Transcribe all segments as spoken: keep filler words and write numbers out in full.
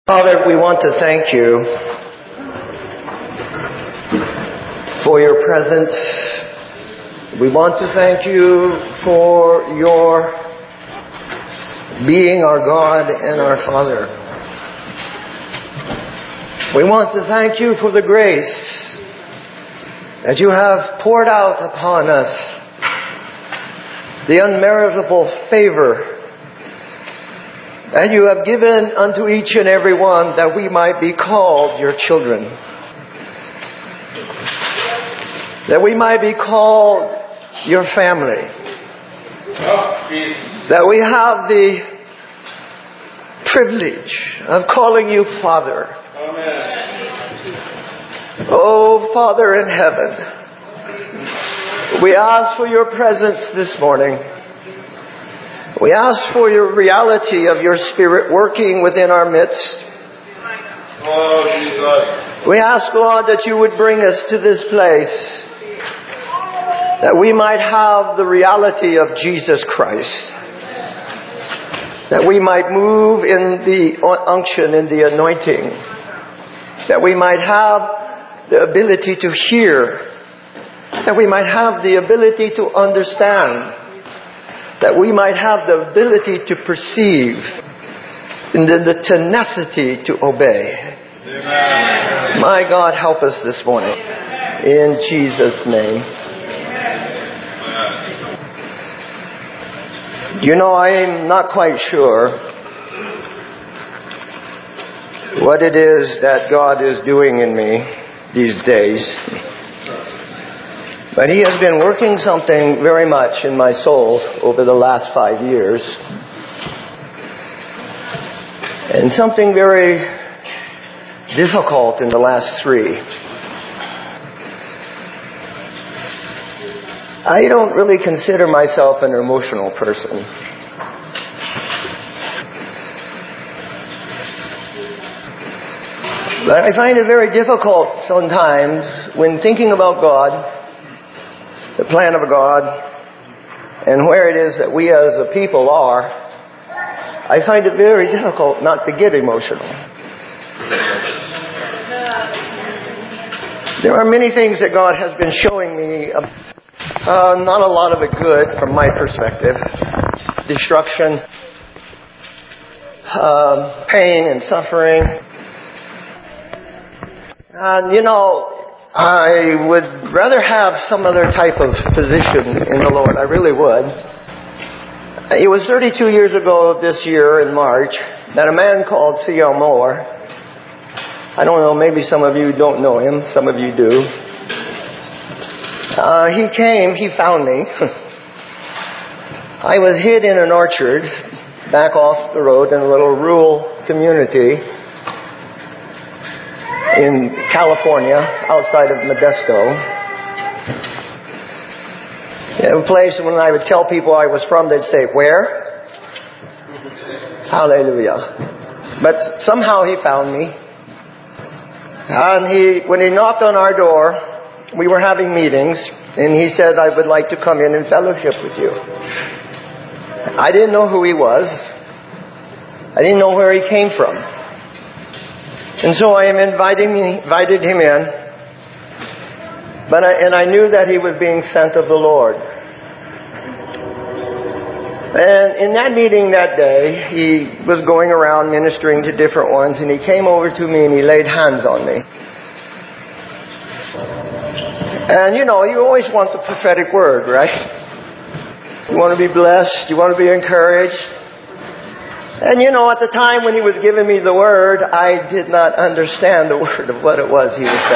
Father, we want to thank you for your presence. We want to thank you for your being our God and our Father. We want to thank you for the grace that you have poured out upon us, the unmeritable favor that you have given unto each and every one, that we might be called your children. That we might be called your family. That we have the privilege of calling you Father. Amen. Oh, Father in heaven, we ask for your presence this morning. We ask for your reality of your Spirit working within our midst. Oh, Jesus. We ask, Lord, that you would bring us to this place, that we might have the reality of Jesus Christ, that we might move in the unction, in the anointing, that we might have the ability to hear, that we might have the ability to understand, that we might have the ability to perceive, and then the tenacity to obey. Amen. My God, help us this morning. In Jesus' name. Amen. You know, I'm not quite sure what it is that God is doing in me these days. But He has been working something very much in my soul over the last five years. And something very difficult in the last three. I don't really consider myself an emotional person. But I find it very difficult sometimes when thinking about God, the plan of God, and where it is that we as a people are, I find it very difficult not to get emotional. There are many things that God has been showing me, uh, not a lot of it good from my perspective. Destruction, um, pain and suffering. And you know, I would rather have some other type of position in the Lord. I really would. It was thirty-two years ago this year in March that a man called C L Moore, I don't know, maybe some of you don't know him, some of you do. Uh, he came, he found me. I was hid in an orchard back off the road in a little rural community in California, outside of Modesto. A place when I would tell people I was from, they'd say, "Where?" Hallelujah. But somehow he found me. And he, when he knocked on our door, we were having meetings, and he said, "I would like to come in and fellowship with you." I didn't know who he was. I didn't know where he came from. And so I am inviting, invited him in, but I, and I knew that he was being sent of the Lord. And in that meeting that day, he was going around ministering to different ones, and he came over to me and he laid hands on me. And you know, you always want the prophetic word, right? You want to be blessed, you want to be encouraged. And you know, at the time when he was giving me the word, I did not understand the word of what it was he was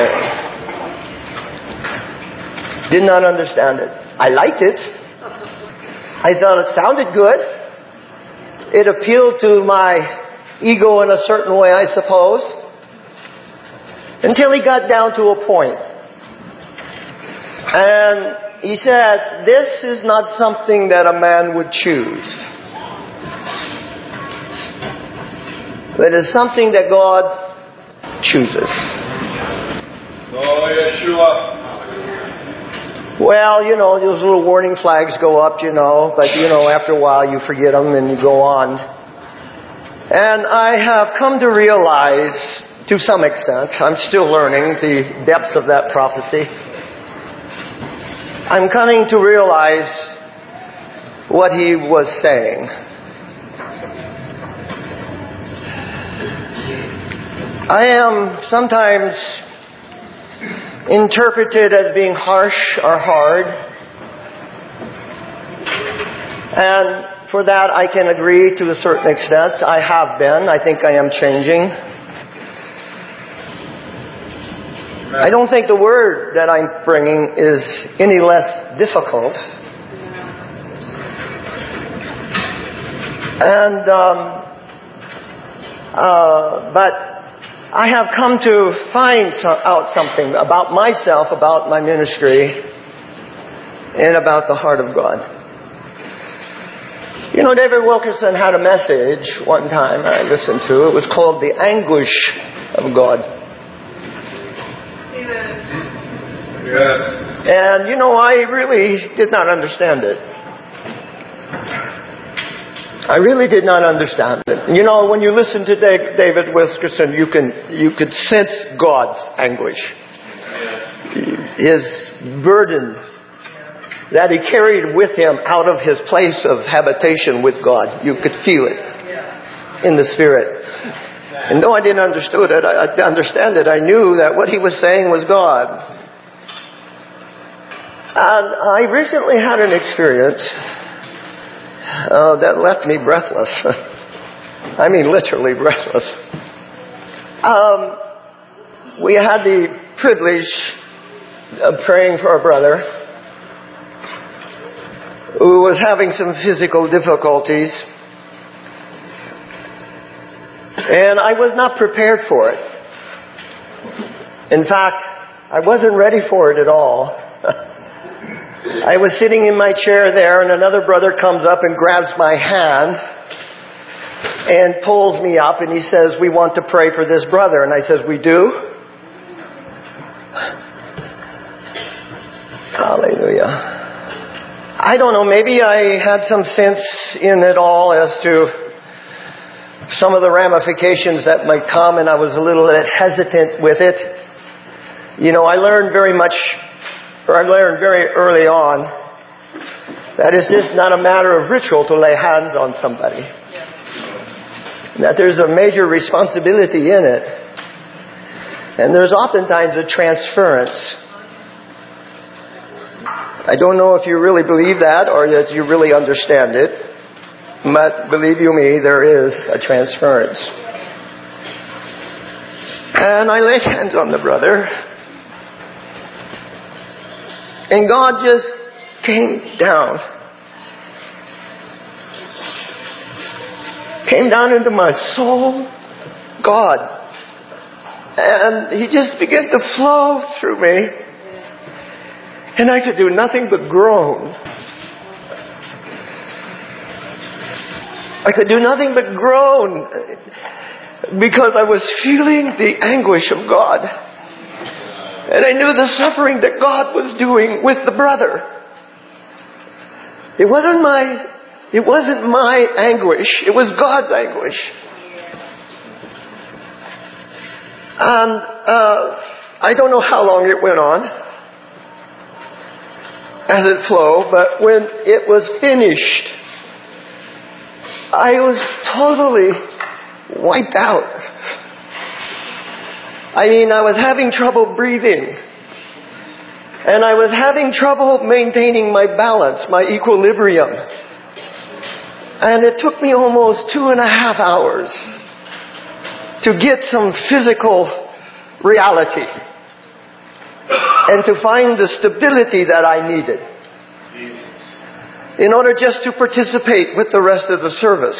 saying. Did not understand it. I liked it. I thought it sounded good. It appealed to my ego in a certain way, I suppose. Until he got down to a point. And he said, "This is not something that a man would choose. It is something that God chooses." Oh, Yeshua. Well, you know, those little warning flags go up, you know, but, you know, after a while you forget them and you go on. And I have come to realize, to some extent, I'm still learning the depths of that prophecy. I'm coming to realize what he was saying. I am sometimes interpreted as being harsh or hard. And for that I can agree to a certain extent. I have been. I think I am changing. I don't think the word that I'm bringing is any less difficult. And, um, uh, but I have come to find some, out something about myself, about my ministry, and about the heart of God. You know, David Wilkerson had a message one time I listened to. It was called The Anguish of God. Yes. And, you know, I really did not understand it. I really did not understand it. You know, when you listen to David Wilkerson, you can you could sense God's anguish. His burden that he carried with him out of his place of habitation with God. You could feel it in the Spirit. And though I didn't understood it, I understand it, I knew that what he was saying was God. And I recently had an experience Uh, that left me breathless. I mean, literally breathless. Um, we had the privilege of praying for a brother who was having some physical difficulties. And I was not prepared for it. In fact, I wasn't ready for it at all. I was sitting in my chair there, and another brother comes up and grabs my hand and pulls me up, and he says, "We want to pray for this brother." And I says, "We do?" Hallelujah. I don't know, maybe I had some sense in it all as to some of the ramifications that might come, and I was a little bit hesitant with it. You know, I learned very much Or I learned very early on that it's just not a matter of ritual to lay hands on somebody. That there's a major responsibility in it. And there's oftentimes a transference. I don't know if you really believe that or that you really understand it. But believe you me, there is a transference. And I laid hands on the brother. And God just came down. Came down into my soul. God. And He just began to flow through me. And I could do nothing but groan. I could do nothing but groan. Because I was feeling the anguish of God. And I knew the suffering that God was doing with the brother. It wasn't my, it wasn't my anguish. It was God's anguish. And uh, I don't know how long it went on as it flowed, but when it was finished, I was totally wiped out. I mean, I was having trouble breathing. And I was having trouble maintaining my balance, my equilibrium. And it took me almost two and a half hours to get some physical reality. And to find the stability that I needed. In order just to participate with the rest of the service.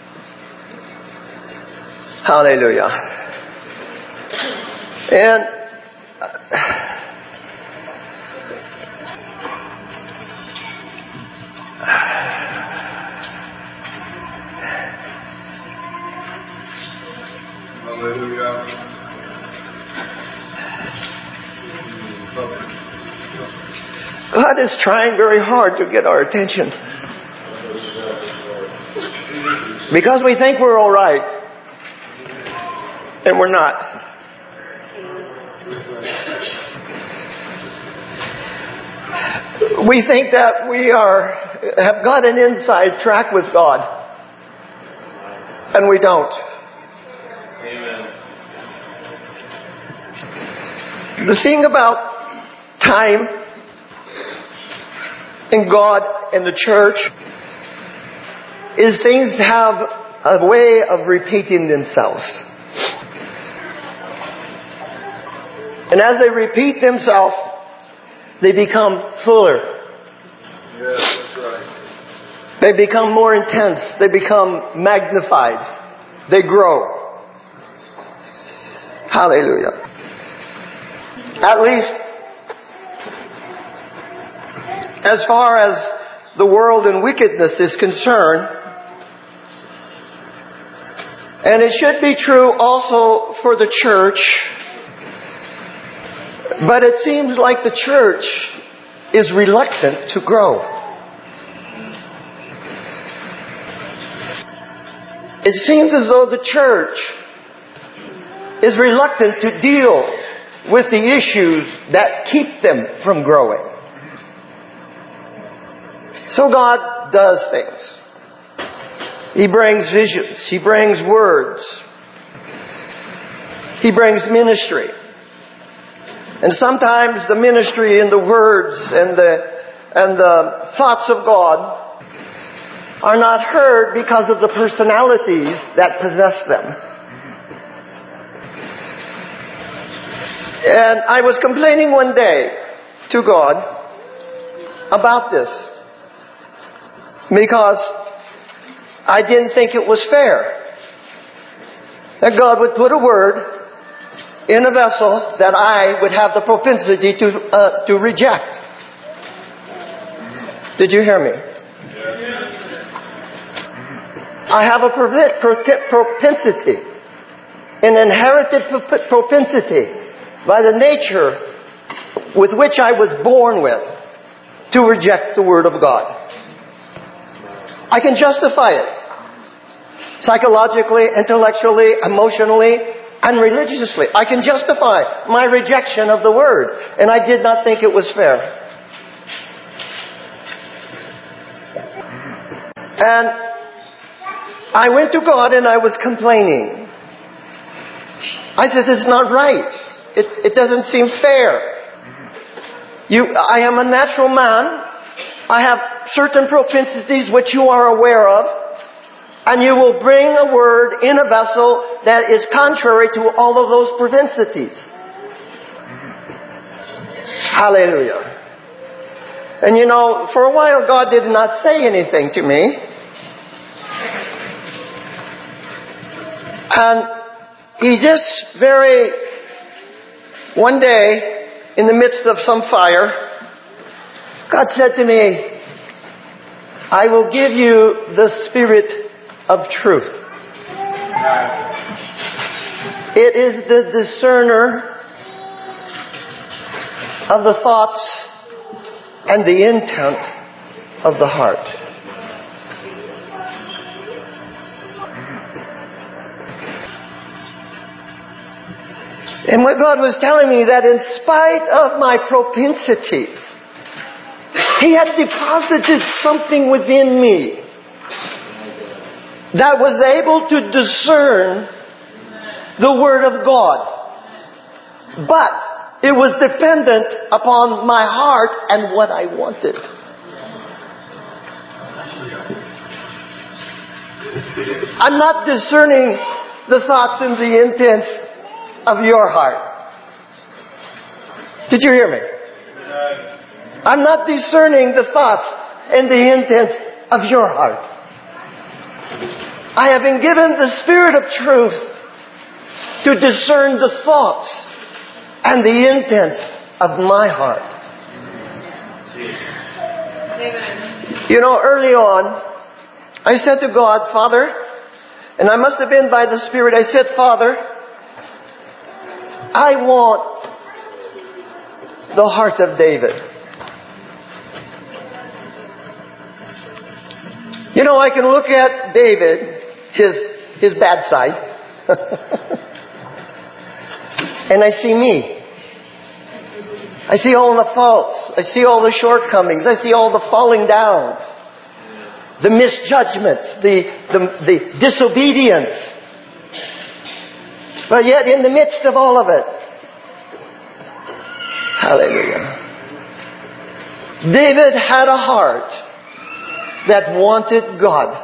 Hallelujah. And Hallelujah. God is trying very hard to get our attention. Because we think we're all right. And we're not. We think that we are have got an inside track with God. And we don't. Amen. The thing about time and God and the church is things have a way of repeating themselves. And as they repeat themselves, they become fuller. Yes, that's right. They become more intense. They become magnified. They grow. Hallelujah. At least, as far as the world and wickedness is concerned, and it should be true also for the church, but it seems like the church is reluctant to grow. It seems as though the church is reluctant to deal with the issues that keep them from growing. So God does things. He brings visions. He brings words. He brings ministry. And sometimes the ministry and the words and the and the thoughts of God are not heard because of the personalities that possess them. And I was complaining one day to God about this because I didn't think it was fair that God would put a word in a vessel that I would have the propensity to uh, to reject. Did you hear me? I have a propensity, an inherited propensity by the nature with which I was born with to reject the Word of God. I can justify it psychologically, intellectually, emotionally, and religiously. I can justify my rejection of the Word, and I did not think it was fair. And I went to God and I was complaining. I said, it's not right. It, it doesn't seem fair. You, I am a natural man. I have certain propensities which you are aware of. And you will bring a word in a vessel that is contrary to all of those propensities. Hallelujah. And you know, for a while God did not say anything to me. And He just very, one day, in the midst of some fire, God said to me, I will give you the Spirit of truth. It is the discerner of the thoughts and the intent of the heart. And what God was telling me, that in spite of my propensities, He had deposited something within me that was able to discern the Word of God. But it was dependent upon my heart and what I wanted. I'm not discerning the thoughts and the intents of your heart. Did you hear me? I'm not discerning the thoughts and the intents of your heart. I have been given the Spirit of truth to discern the thoughts and the intents of my heart. Amen. You know, early on, I said to God, Father, and I must have been by the Spirit, I said, Father, I want the heart of David. You know, I can look at David, his his bad side, and I see me. I see all the faults. I see all the shortcomings. I see all the falling downs. The misjudgments. The, the, the disobedience. But yet in the midst of all of it, hallelujah, David had a heart that wanted God.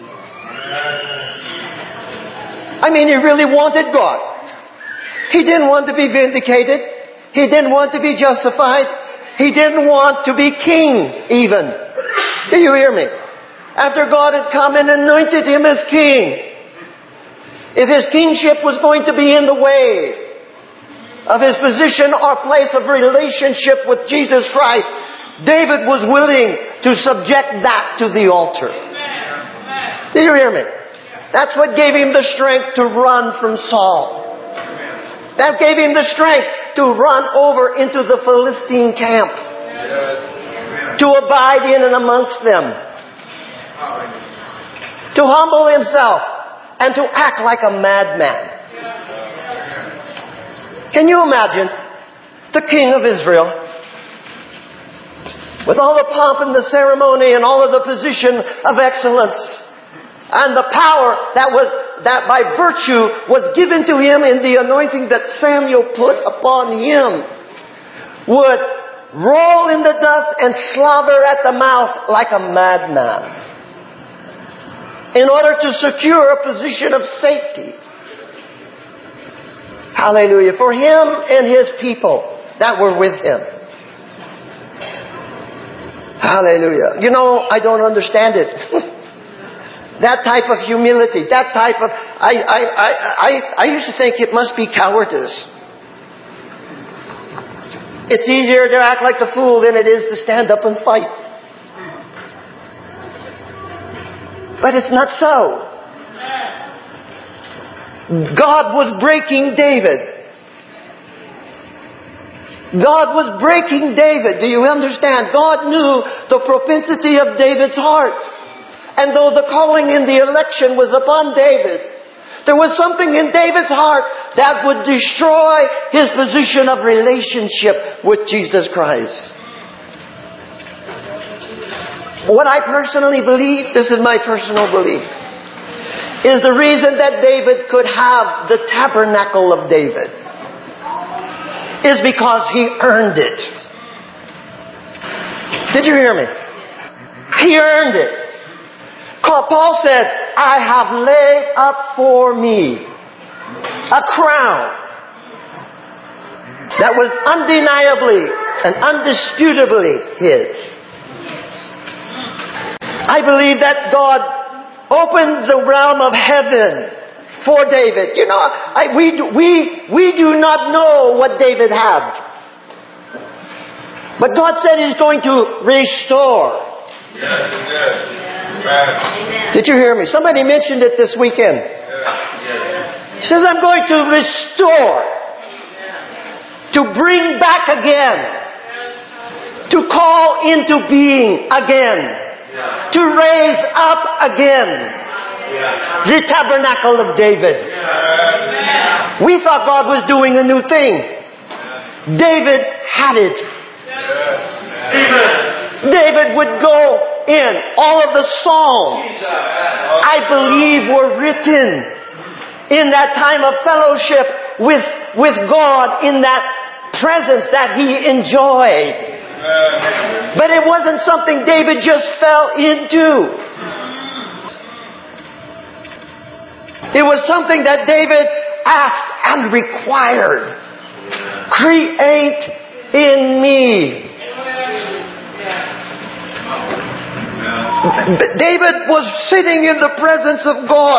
I mean, he really wanted God. He didn't want to be vindicated. He didn't want to be justified. He didn't want to be king even. Do you hear me? After God had come and anointed him as king, if his kingship was going to be in the way of his position or place of relationship with Jesus Christ, David was willing to subject that to the altar. Do you hear me? That's what gave him the strength to run from Saul. That gave him the strength to run over into the Philistine camp. To abide in and amongst them. To humble himself and to act like a madman. Can you imagine the king of Israel, with all the pomp and the ceremony and all of the position of excellence and the power that was that by virtue was given to him in the anointing that Samuel put upon him, would roll in the dust and slobber at the mouth like a madman in order to secure a position of safety. Hallelujah. For him and his people that were with him. Hallelujah. You know, I don't understand it. That type of humility, that type of... I, I, I, I, I used to think it must be cowardice. It's easier to act like the fool than it is to stand up and fight. But it's not so. God was breaking David. God was breaking David. Do you understand? God knew the propensity of David's heart. And though the calling in the election was upon David, there was something in David's heart that would destroy his position of relationship with Jesus Christ. What I personally believe, this is my personal belief, is the reason that David could have the tabernacle of David is because he earned it. Did you hear me? He earned it. Paul said, I have laid up for me a crown that was undeniably and undisputably his. I believe that God opened the realm of heaven for David. You know, I, we, we, we do not know what David had. But God said He's going to restore. Yes, yes. Amen. Did you hear me? Somebody mentioned it this weekend. He says, I'm going to restore. To bring back again. To call into being again. To raise up again. The tabernacle of David. We thought God was doing a new thing. David had it. Amen. David would go in. All of the Psalms, I believe, were written in that time of fellowship with, with God, in that presence that he enjoyed. But it wasn't something David just fell into. It was something that David asked and required. Create in me. David was sitting in the presence of God.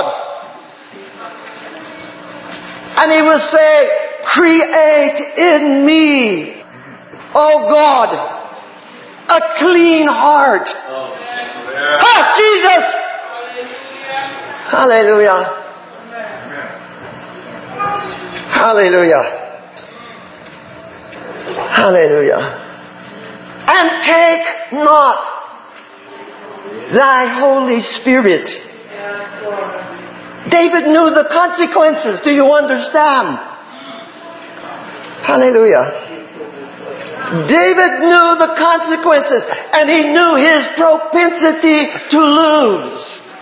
And he was saying, create in me, oh God, a clean heart. Ah, Jesus! Hallelujah. Hallelujah. Hallelujah. And take not Thy Holy Spirit. David knew the consequences. Do you understand? Hallelujah. David knew the consequences, and he knew his propensity to lose.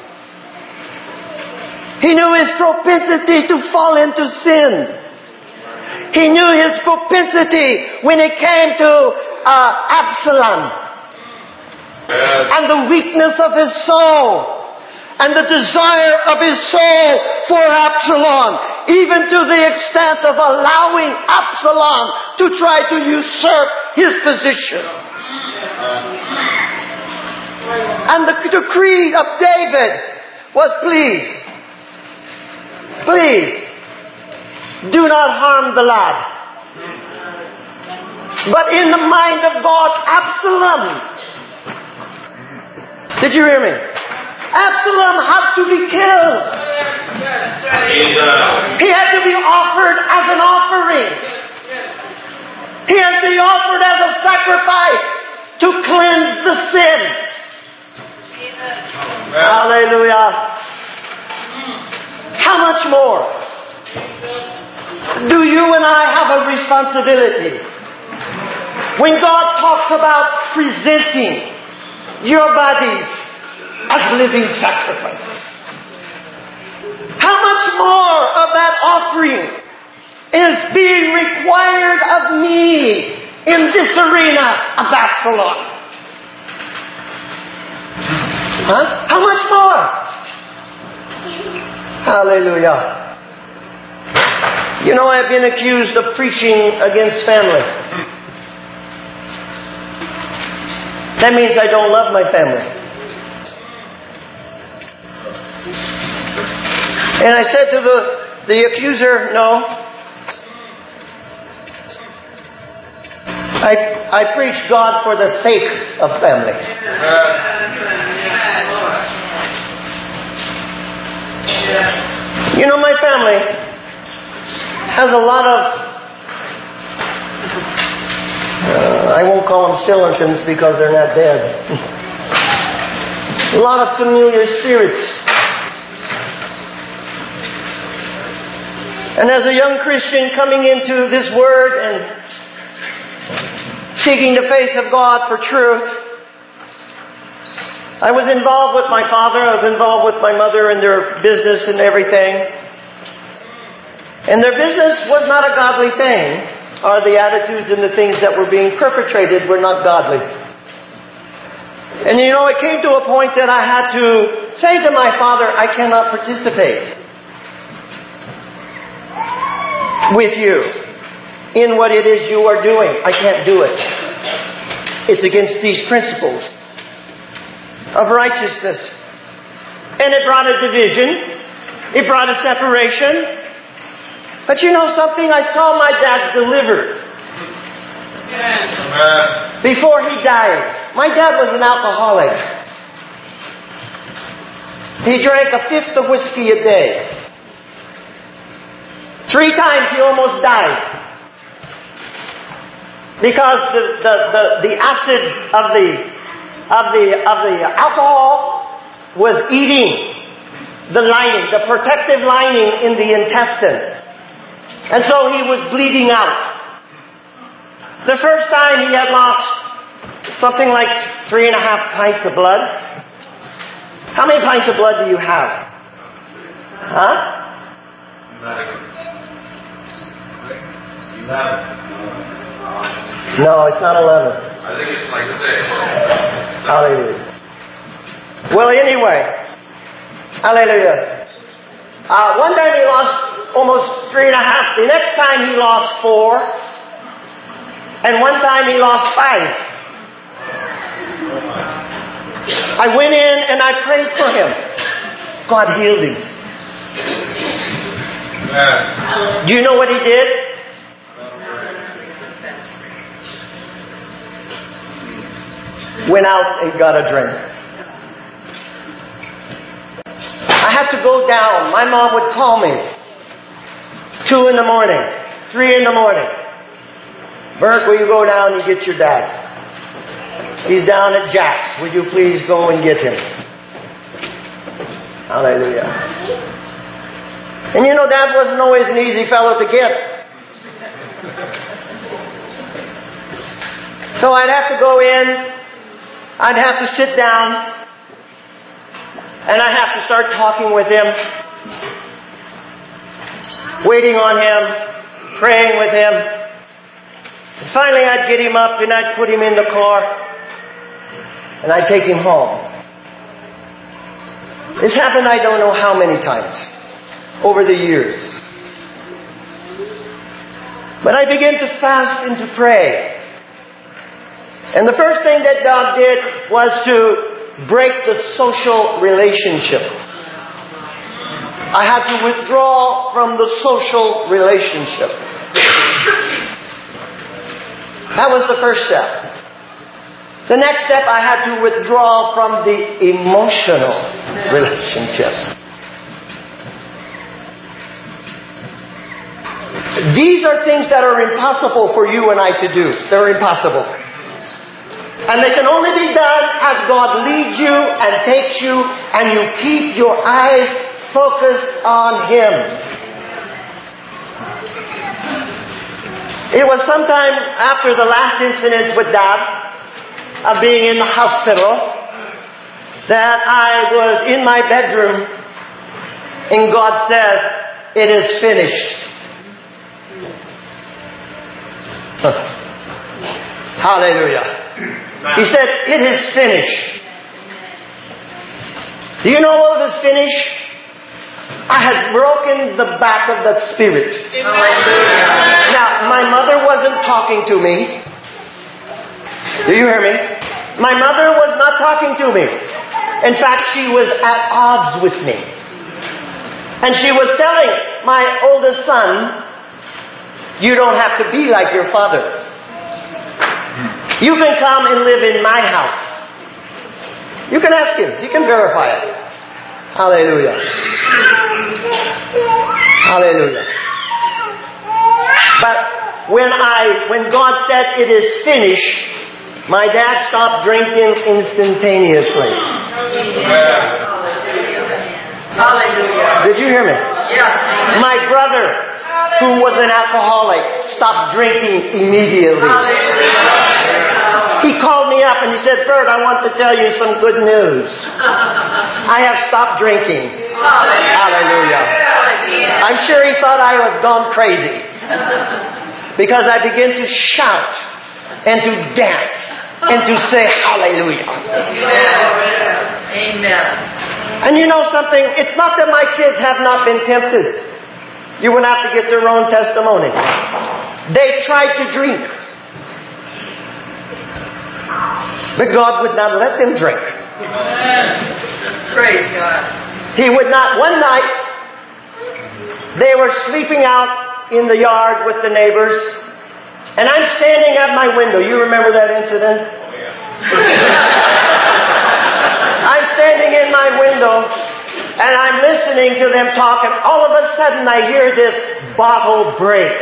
He knew his propensity to fall into sin. He knew his propensity when it came to uh, Absalom. Yes. And the weakness of his soul. And the desire of his soul for Absalom, even to the extent of allowing Absalom to try to usurp his position. And the decree of David was, please, please, do not harm the lad. But in the mind of God, Absalom, did you hear me? Absalom had to be killed. He had to be offered as an offering. He had to be offered as a sacrifice to cleanse the sin. Hallelujah. How much more do you and I have a responsibility? When God talks about presenting your bodies as living sacrifices, how much more of that offering is being required of me in this arena of Absalom? Huh? How much more? Hallelujah. You know, I've been accused of preaching against family. That means I don't love my family. And I said to the, the accuser, no. I, I preach God for the sake of family. You know, my family has a lot of, uh, I won't call them skeletons because they're not dead. A lot of familiar spirits. And as a young Christian coming into this Word and seeking the face of God for truth, I was involved with my father, I was involved with my mother in their business and everything. And their business was not a godly thing, or the attitudes and the things that were being perpetrated were not godly. And you know, it came to a point that I had to say to my father, I cannot participate with you in what it is you are doing. I can't do it. It's against these principles of righteousness. And it brought a division. It brought a separation. But you know something? I saw my dad delivered. Before he died. My dad was an alcoholic. He drank a fifth of whiskey a day. Three times he almost died. Because the, the, the, the acid of the, of the, of the alcohol was eating the lining, the protective lining in the intestine. And so he was bleeding out. The first time he had lost something like three and a half pints of blood. How many pints of blood do you have? Huh? No, it's not eleven. I think it's like six. Hallelujah. Well, anyway, hallelujah. Uh, one time he lost almost three and a half. The next time he lost four. And one time he lost five. I went in and I prayed for him. God healed him. Do you know what he did? Went out and got a drink. I had to go down. My mom would call me. Two in the morning. Three in the morning. Bert, will you go down and get your dad? He's down at Jack's. Would you please go and get him? Hallelujah. And you know, Dad wasn't always an easy fellow to get. So I'd have to go in, I'd have to sit down, and I'd have to start talking with him, waiting on him, praying with him. And finally I'd get him up and I'd put him in the car, and I'd take him home. This happened I don't know how many times over the years. But I began to fast and to pray. And the first thing that God did was to break the social relationship. I had to withdraw from the social relationship. That was the first step. The next step, I had to withdraw from the emotional relationships. These are things that are impossible for you and I to do. They're impossible. And they can only be done as God leads you and takes you, and you keep your eyes focused on Him. It was sometime after the last incident with Dad, of being in the hospital, that I was in my bedroom, and God said, "It is finished." Hallelujah. He said, "It is finished." Do you know what was finished? I had broken the back of that spirit. Amen. Now, my mother wasn't talking to me. Do you hear me? My mother was not talking to me. In fact, she was at odds with me. And she was telling my oldest son, "You don't have to be like your father. You can come and live in my house." You can ask him. He can verify it. Hallelujah. Hallelujah. But when I, when God said it is finished, my dad stopped drinking instantaneously. Hallelujah. Did you hear me? Yes. My brother, who was an alcoholic, stopped drinking immediately. Hallelujah. He called me up and he said, "Bert, I want to tell you some good news. I have stopped drinking." Hallelujah. I'm sure he thought I had gone crazy, because I began to shout and to dance and to say hallelujah. Amen. And you know something? It's not that my kids have not been tempted. You will have to get their own testimony. They tried to drink, but God would not let them drink. Praise God. He would not. One night, they were sleeping out in the yard with the neighbors, and I'm standing at my window. You remember that incident? I'm standing in my window, and I'm listening to them talk, and all of a sudden I hear this bottle break.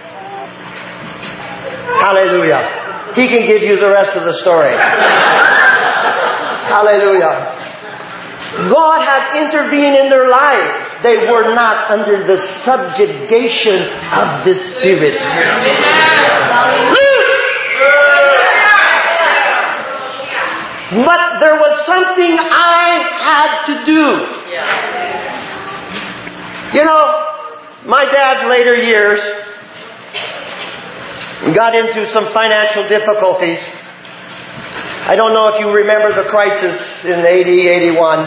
Hallelujah. He can give you the rest of the story. Hallelujah. God had intervened in their lives. They were not under the subjugation of the Spirit. But there was something I had to do. You know, my dad's later years got into some financial difficulties. I don't know if you remember the crisis in eighty, eighty-one.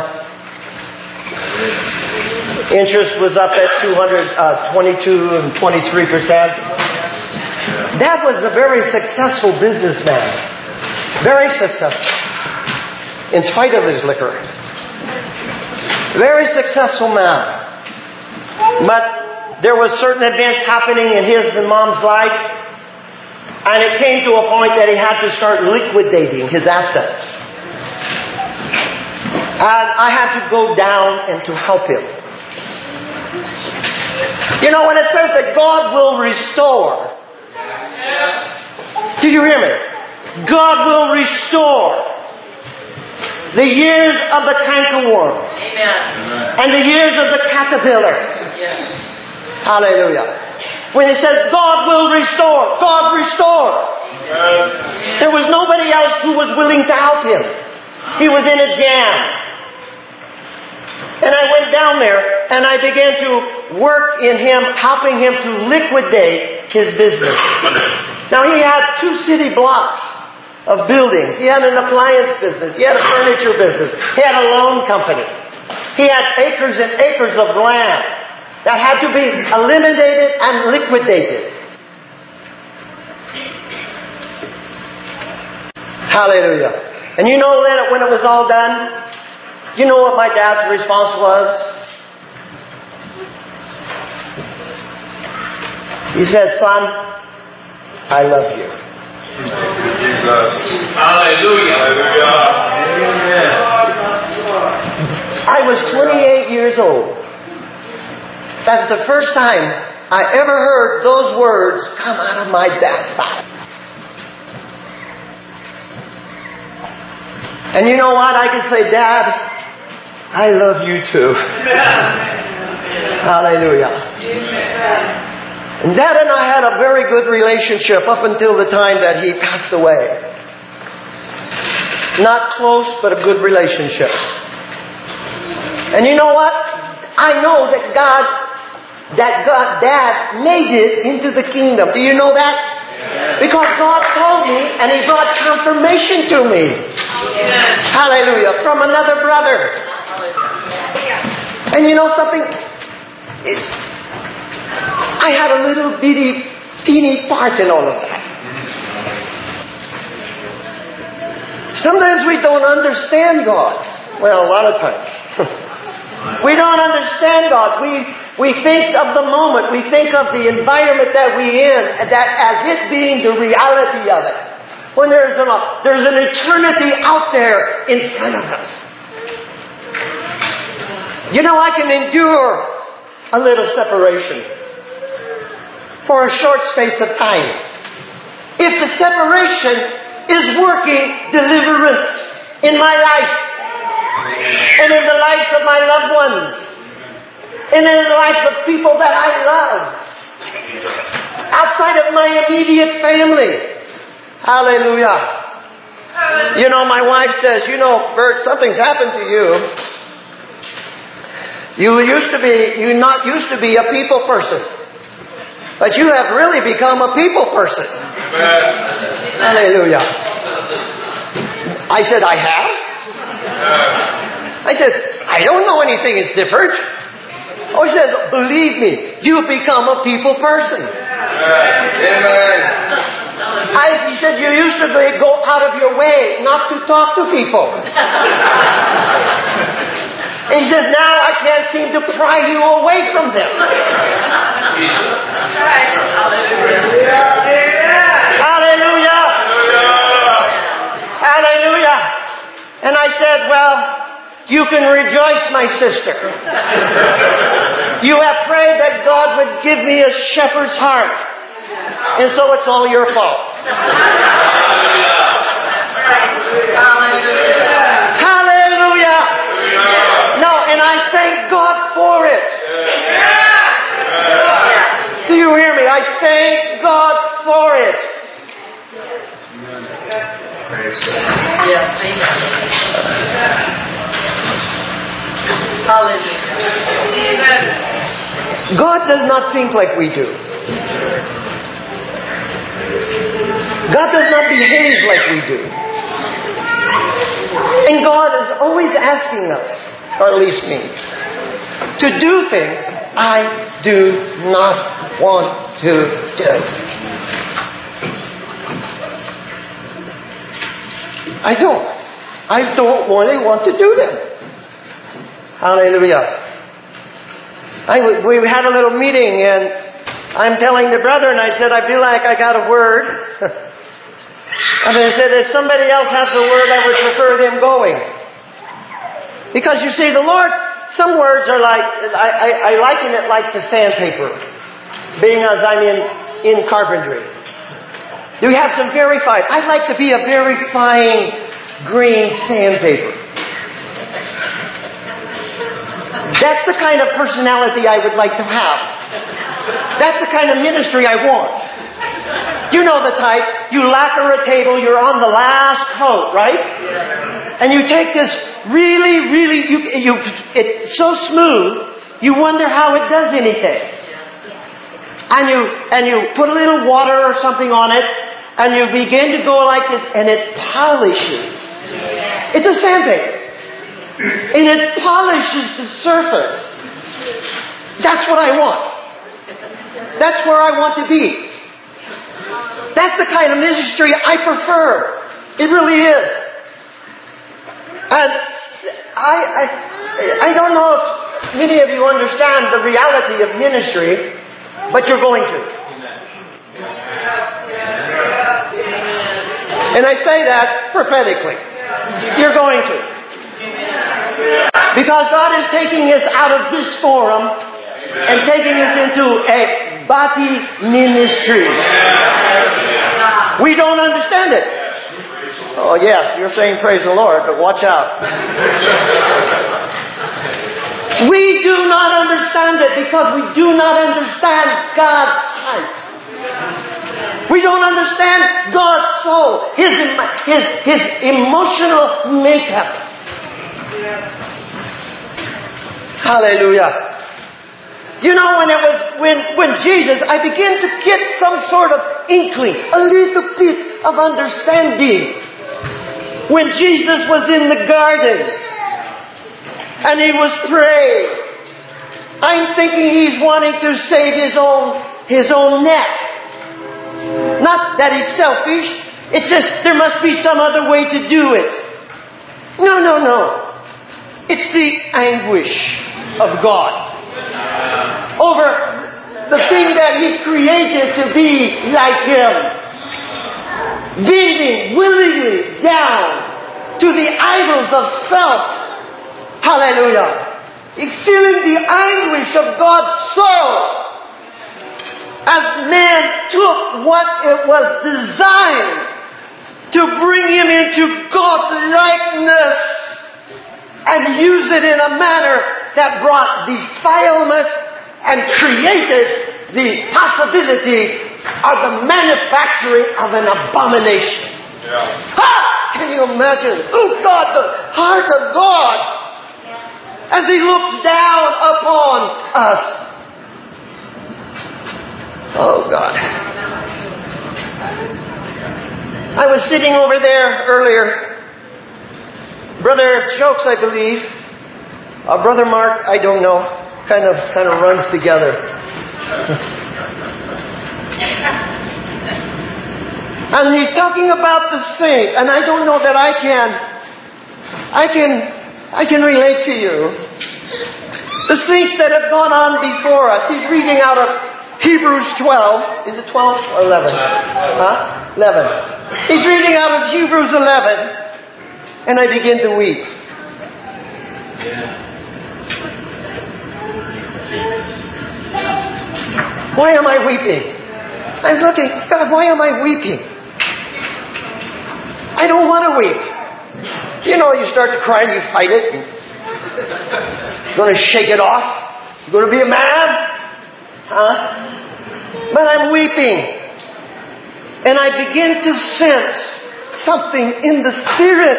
Interest was up at two hundred twenty-two and twenty-three percent. Dad was a very successful businessman. Very successful. In spite of his liquor. Very successful man. But there was certain events happening in his and Mom's life. And it came to a point that he had to start liquidating his assets. And I had to go down and to help him. You know, when it says that God will restore. Do you hear me? God will restore the years of the cankerworm. Amen. And the years of the caterpillar. Yes. Hallelujah. When he says, God will restore, God restore. There was nobody else who was willing to help him. He was in a jam. And I went down there and I began to work in him, helping him to liquidate his business. Now he had two city blocks of buildings. He had an appliance business. He had a furniture business. He had a loan company. He had acres and acres of land that had to be eliminated and liquidated. Hallelujah. And you know that when it was all done, you know what my dad's response was? He said, son, I love you. Jesus. Hallelujah. Hallelujah. I was twenty-eight years old. That's the first time I ever heard those words come out of my dad's mouth. And you know what? I can say, Dad, I love you too. Hallelujah. And Dad and I had a very good relationship up until the time that he passed away. Not close, but a good relationship. And you know what? I know that God That God, Dad made it into the kingdom. Do you know that? Yes. Because God told me and He brought confirmation to me. Yes. Hallelujah. From another brother. And you know something? It's, I had a little bitty, teeny part in all of that. Sometimes we don't understand God. Well, a lot of times. We don't understand God. We we think of the moment. We think of the environment that we're in that as it being the reality of it. When there's an, there's an eternity out there in front of us. You know, I can endure a little separation for a short space of time. If the separation is working deliverance in my life, and in the lives of my loved ones, and in the lives of people that I love, outside of my immediate family. Hallelujah. You know, my wife says, you know, Bert, something's happened to you. You used to be, you not used to be a people person, but you have really become a people person. Hallelujah. I said, I have? I said, I don't know anything is different. Oh, he says, believe me, you've become a people person. Amen. I, he said, you used to be, go out of your way not to talk to people. And he says, now I can't seem to pry you away from them. Hallelujah. Hallelujah. And I said, well, you can rejoice, my sister. You have prayed that God would give me a shepherd's heart. And so it's all your fault. Hallelujah. No, and I thank God for it. Do you hear me? I thank God for it. God does not think like we do. God does not behave like we do. And God is always asking us, or at least me, to do things I do not want to do. I don't. I don't really want to do them. Hallelujah. I, we had a little meeting and I'm telling the brother and I said, I feel like I got a word. And I said, if somebody else has a word, I would prefer them going. Because you see, the Lord, some words are like, I, I, I liken it like to sandpaper. Being as I'm in, in carpentry. You have some very fine, I'd like to be a very fine green sandpaper. That's the kind of personality I would like to have. That's the kind of ministry I want. You know the type. You lacquer a table, you're on the last coat, right? And you take this really, really, you, you, it's so smooth, you wonder how it does anything. And you, and you put a little water or something on it, and you begin to go like this, and it polishes. It's a sandpaper. And it polishes the surface. That's what I want. That's where I want to be. That's the kind of ministry I prefer. It really is. And I, I, I don't know if many of you understand the reality of ministry, but you're going to. And I say that prophetically. You're going to. Because God is taking us out of this forum and taking us into a body ministry. We don't understand it. Oh yes, you're saying praise the Lord, but watch out. We do not understand it because we do not understand God's heart. We don't understand God's soul, His, His, His emotional makeup. Hallelujah. You know, when it was when when Jesus, I began to get some sort of inkling, a little bit of understanding. When Jesus was in the garden and He was praying, I'm thinking He's wanting to save His own His own neck. Not that He's selfish. It's just there must be some other way to do it. No, no, no. It's the anguish of God over the thing that He created to be like Him. Bending willingly down to the idols of self. Hallelujah. Feeling the anguish of God's soul as man took what it was designed to bring him into God's likeness and use it in a manner that brought defilement and created the possibility of the manufacturing of an abomination. Yeah. Ha! Can you imagine? Oh God, the heart of God as He looks down upon us. Oh God. I was sitting over there earlier. Brother Jokes, I believe. Uh, Brother Mark, I don't know. Kind of, kind of runs together. And he's talking about the saint, and I don't know that I can, I can, I can relate to you. The saints that have gone on before us. He's reading out of Hebrews twelve. Is it twelve or eleven? Huh? eleven. He's reading out of Hebrews eleven, and I begin to weep. Why am I weeping? I'm looking, God, why am I weeping? I don't want to weep. You know, you start to cry and you fight it. You're going to shake it off. You're going to be a man. Huh? But I'm weeping. And I begin to sense something in the Spirit.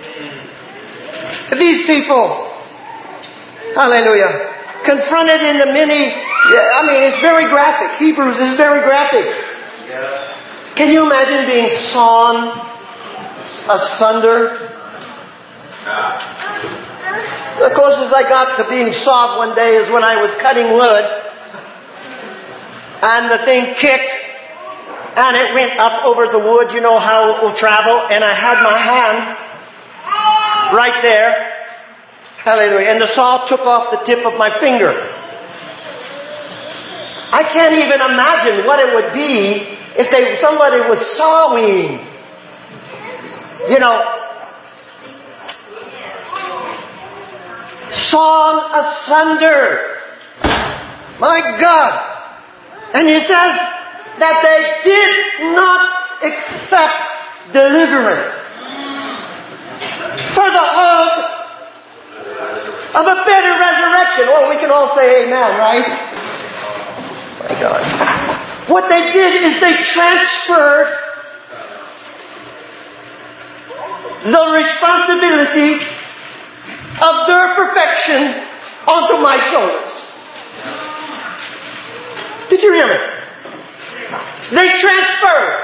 These people, hallelujah, confronted in the many, I mean, it's very graphic. Hebrews is very graphic. Can you imagine being sawn asunder? The closest I got to being sawed one day is when I was cutting wood, and the thing kicked, and it went up over the wood. You know how it will travel, and I had my hand right there. Hallelujah. And the saw took off the tip of my finger. I can't even imagine what it would be if they somebody was sawing. You know, sawn asunder. My God. And He says that they did not accept deliverance for the hope of a better resurrection. Well, we can all say amen, right? My God. What they did is they transferred the responsibility of their perfection onto my shoulders. Did you hear me? They transferred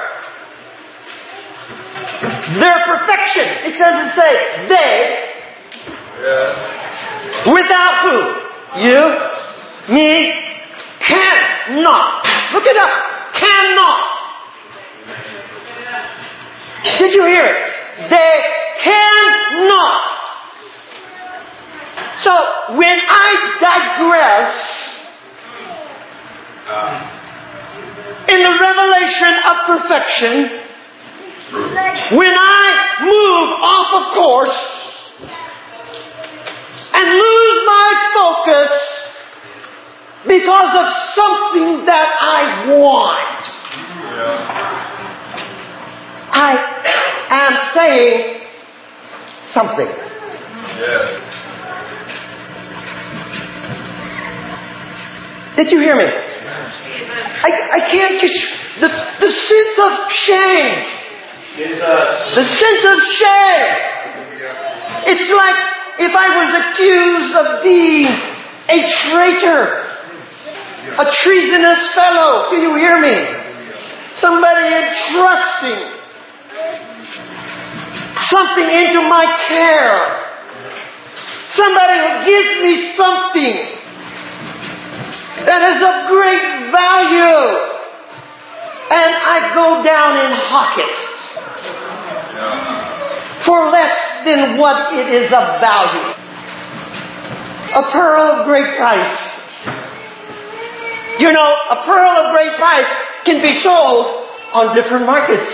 their perfection. It doesn't say they. Yes. Without who? You, me, cannot. Look it up. Cannot. Did you hear it? They cannot. So when I digress in the revelation of perfection, when I move off of course and lose my focus because of something that I want, I am saying something. Yes. Did you hear me? I, I can't get the, the sense of shame. Jesus. The sense of shame. It's like if I was accused of being a traitor, a treasonous fellow. Do you hear me? Somebody entrusting something into my care. Somebody who gives me something that is of great value, and I go down and hawk it for less than what it is of value. A pearl of great price. You know, a pearl of great price can be sold on different markets.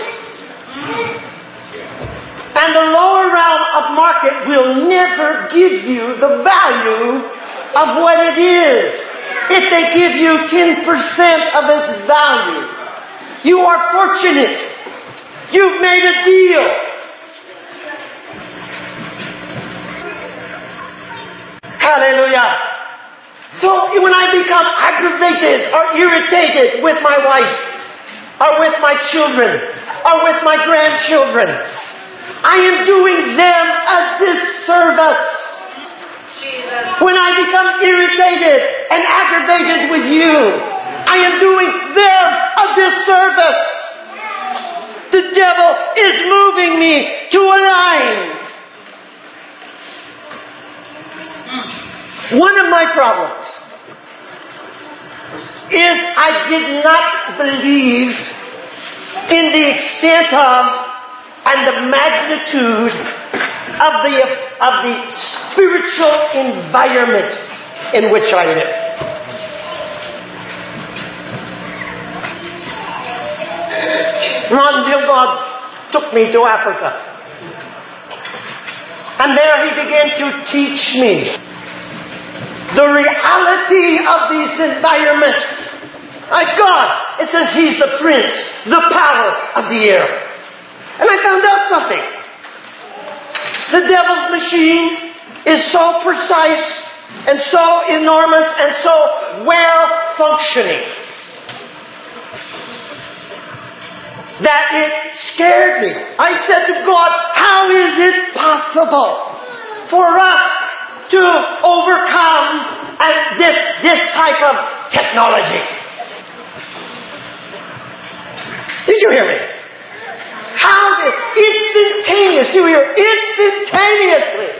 And the lower realm of market will never give you the value of what it is. If they give you ten percent of its value, you are fortunate. You've made a deal. Hallelujah. So when I become aggravated or irritated with my wife, or with my children, or with my grandchildren, I am doing them a disservice. When I become irritated and aggravated with you, I am doing them a disservice. The devil is moving me to a line. One of my problems is I did not believe in the extent of and the magnitude of the of the spiritual environment in which I live. Not until God took me to Africa. And there He began to teach me the reality of this environment. My God, it says He's the Prince, the power of the air. And I found out something. The devil's machine is so precise and so enormous and so well functioning that it scared me. I said to God, how is it possible for us to overcome this, this type of technology? Did you hear me? How did instantaneous, do you hear? Instantaneously.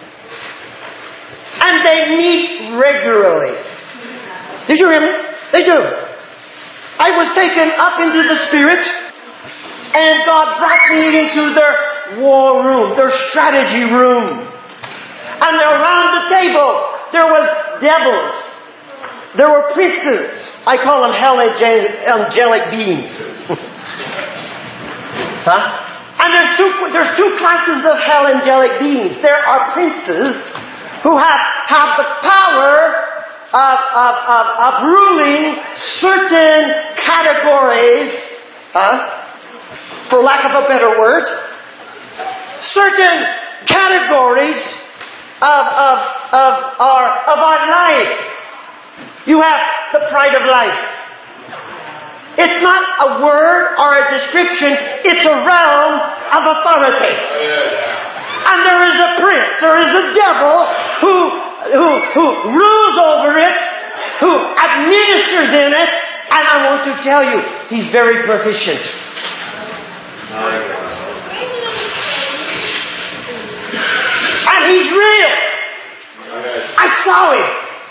And they meet regularly. Did you hear me? They do. I was taken up into the Spirit, and God brought me into their war room, their strategy room. And around the table, there was devils. There were princes. I call them hell angelic beings. Huh? And there's two, there's two classes of hell angelic beings. There are princes who have, have the power of, of, of, of ruling certain categories, huh? For lack of a better word, certain categories of, of, of, our, of our life. You have the pride of life. It's not a word or a description. It's a realm of authority. And there is a prince, there is a devil who, who, who rules over it, who administers in it, and I want to tell you, he's very proficient. And he's real. I saw him.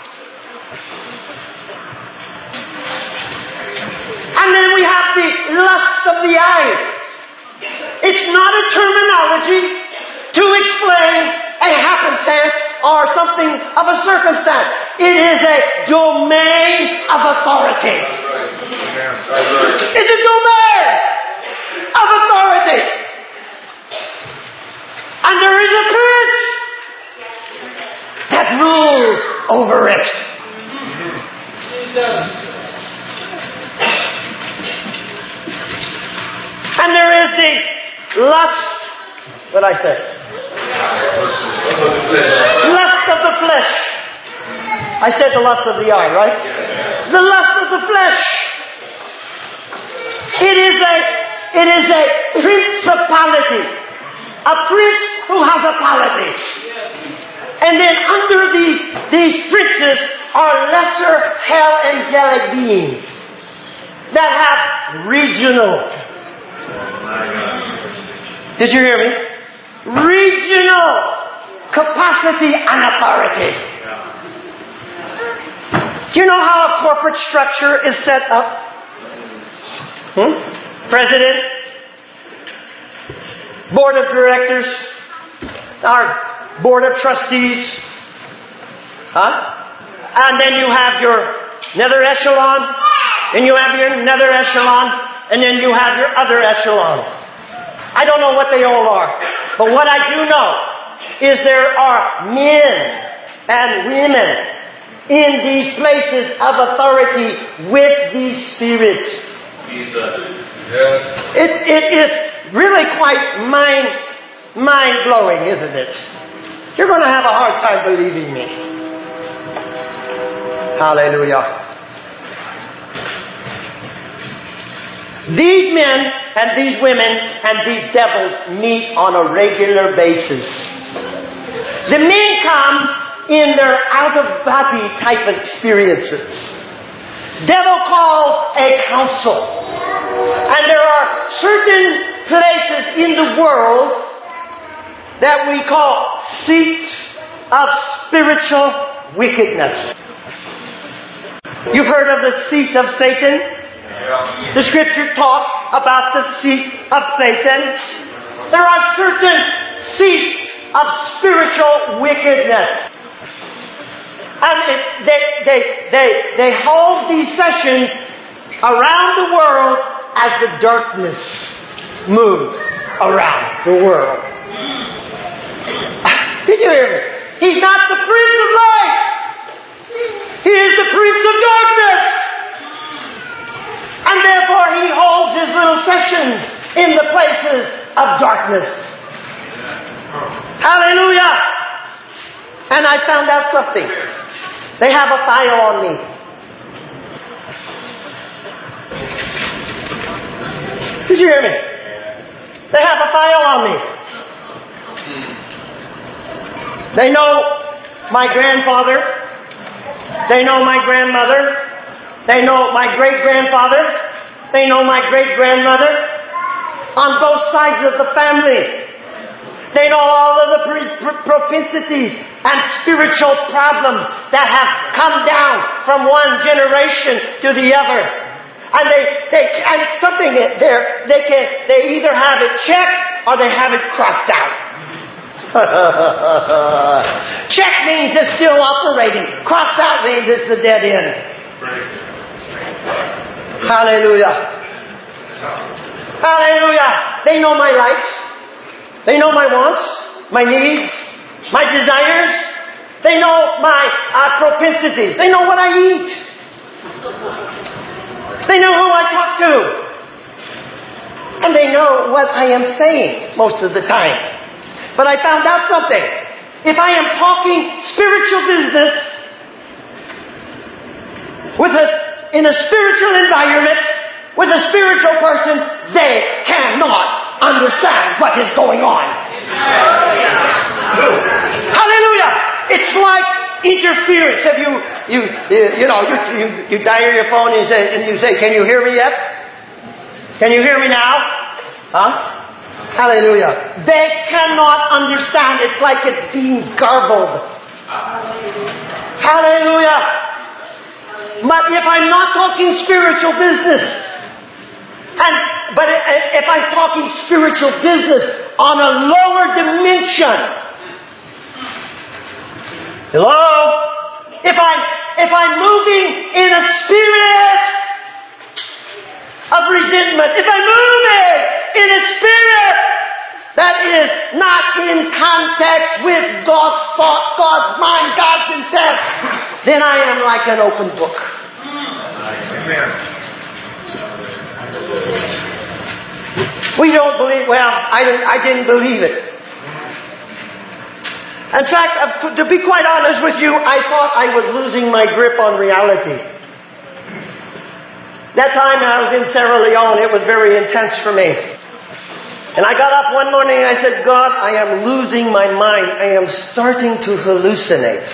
And then we have the lust of the eye. It's not a terminology to explain a happenstance or something of a circumstance. It is a domain of authority. It's a domain of authority. And there is a prince that rules over it. And there is the lust, what I said? Lust of the flesh. I said the lust of the eye, right? The lust of the flesh. It is a, it is a principality. A prince who has a polity. And then under these, these princes are lesser hell angelic beings that have regional. Did you hear me? Regional capacity and authority. Do you know how a corporate structure is set up? Hmm? President, board of directors, our board of trustees, huh? And then you have your nether echelon, and you have your nether echelon, and then you have your other echelons. I don't know what they all are, but what I do know is there are men and women in these places of authority with these spirits. Jesus. Yes. It, it is really quite mind, mind-blowing, isn't it? You're going to have a hard time believing me. Hallelujah. These men and these women and these devils meet on a regular basis. The men come in their out-of-body type of experiences. Devil calls a council. And there are certain places in the world that we call seats of spiritual wickedness. You've heard of the seat of Satan? The scripture talks about the seat of Satan. There are certain seats of spiritual wickedness. And it, they, they, they, they hold these sessions around the world as the darkness moves around the world. Did you hear me? He's not the Prince of Light. He is the Prince of Darkness. And therefore he holds his little sessions in the places of darkness. Hallelujah. And I found out something. They have a file on me. Did you hear me? They have a file on me. They know my grandfather. They know my grandmother. They know my great-grandfather. They know my great-grandmother. On both sides of the family. They know all of the propensities and spiritual problems that have come down from one generation to the other. And they, they and something there, they can, they either have it checked or they have it crossed out. Check means it's still operating. Crossed out means it's the dead end. Hallelujah. Hallelujah. They know my likes. They know my wants, my needs, my desires. They know my uh, propensities. They know what I eat. They know who I talk to. And they know what I am saying most of the time. But I found out something. If I am talking spiritual business with a, in a spiritual environment, With a spiritual person, they cannot understand what is going on. Hallelujah! It's like interference. Have you, you, you know, you, you, you dial your phone and you say, and you say, "Can you hear me yet? Can you hear me now?" Huh? Hallelujah! They cannot understand. It's like it's being garbled. Hallelujah! But if I'm not talking spiritual business. And, but if I'm talking spiritual business on a lower dimension, hello? If I'm, if I'm moving in a spirit of resentment, if I'm moving in a spirit that is not in context with God's thought, God's mind, God's intent, then I am like an open book. Amen. We don't believe, well, I didn't, I didn't believe it. In fact, to be quite honest with you, I thought I was losing my grip on reality. That time I was in Sierra Leone, it was very intense for me. And I got up one morning and I said, "God, I am losing my mind. I am starting to hallucinate."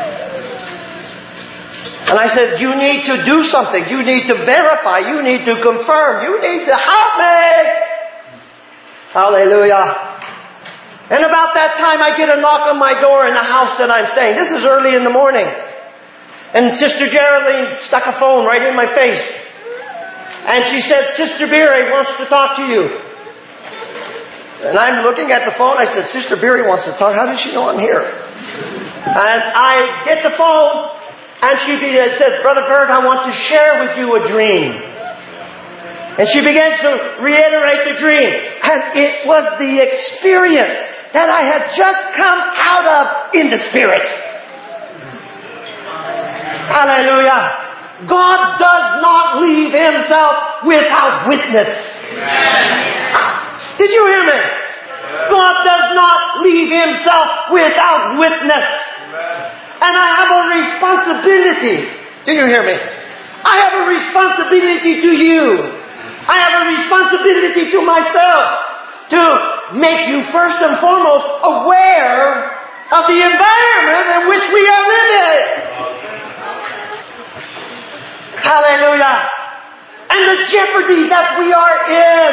And I said, "You need to do something. You need to verify. You need to confirm. You need to help me." Hallelujah. And about that time, I get a knock on my door in the house that I'm staying. This is early in the morning. And Sister Geraldine stuck a phone right in my face. And she said, "Sister Beery wants to talk to you." And I'm looking at the phone. I said, "Sister Beery wants to talk. How does she know I'm here?" And I get the phone. And she says, "Brother Bert, I want to share with you a dream." And she begins to reiterate the dream. And it was the experience that I had just come out of in the Spirit. Hallelujah. God does not leave Himself without witness. Did you hear me? God does not leave Himself without witness. And I have a responsibility. Do you hear me? I have a responsibility to you. I have a responsibility to myself to make you first and foremost aware of the environment in which we are living. Hallelujah. And the jeopardy that we are in.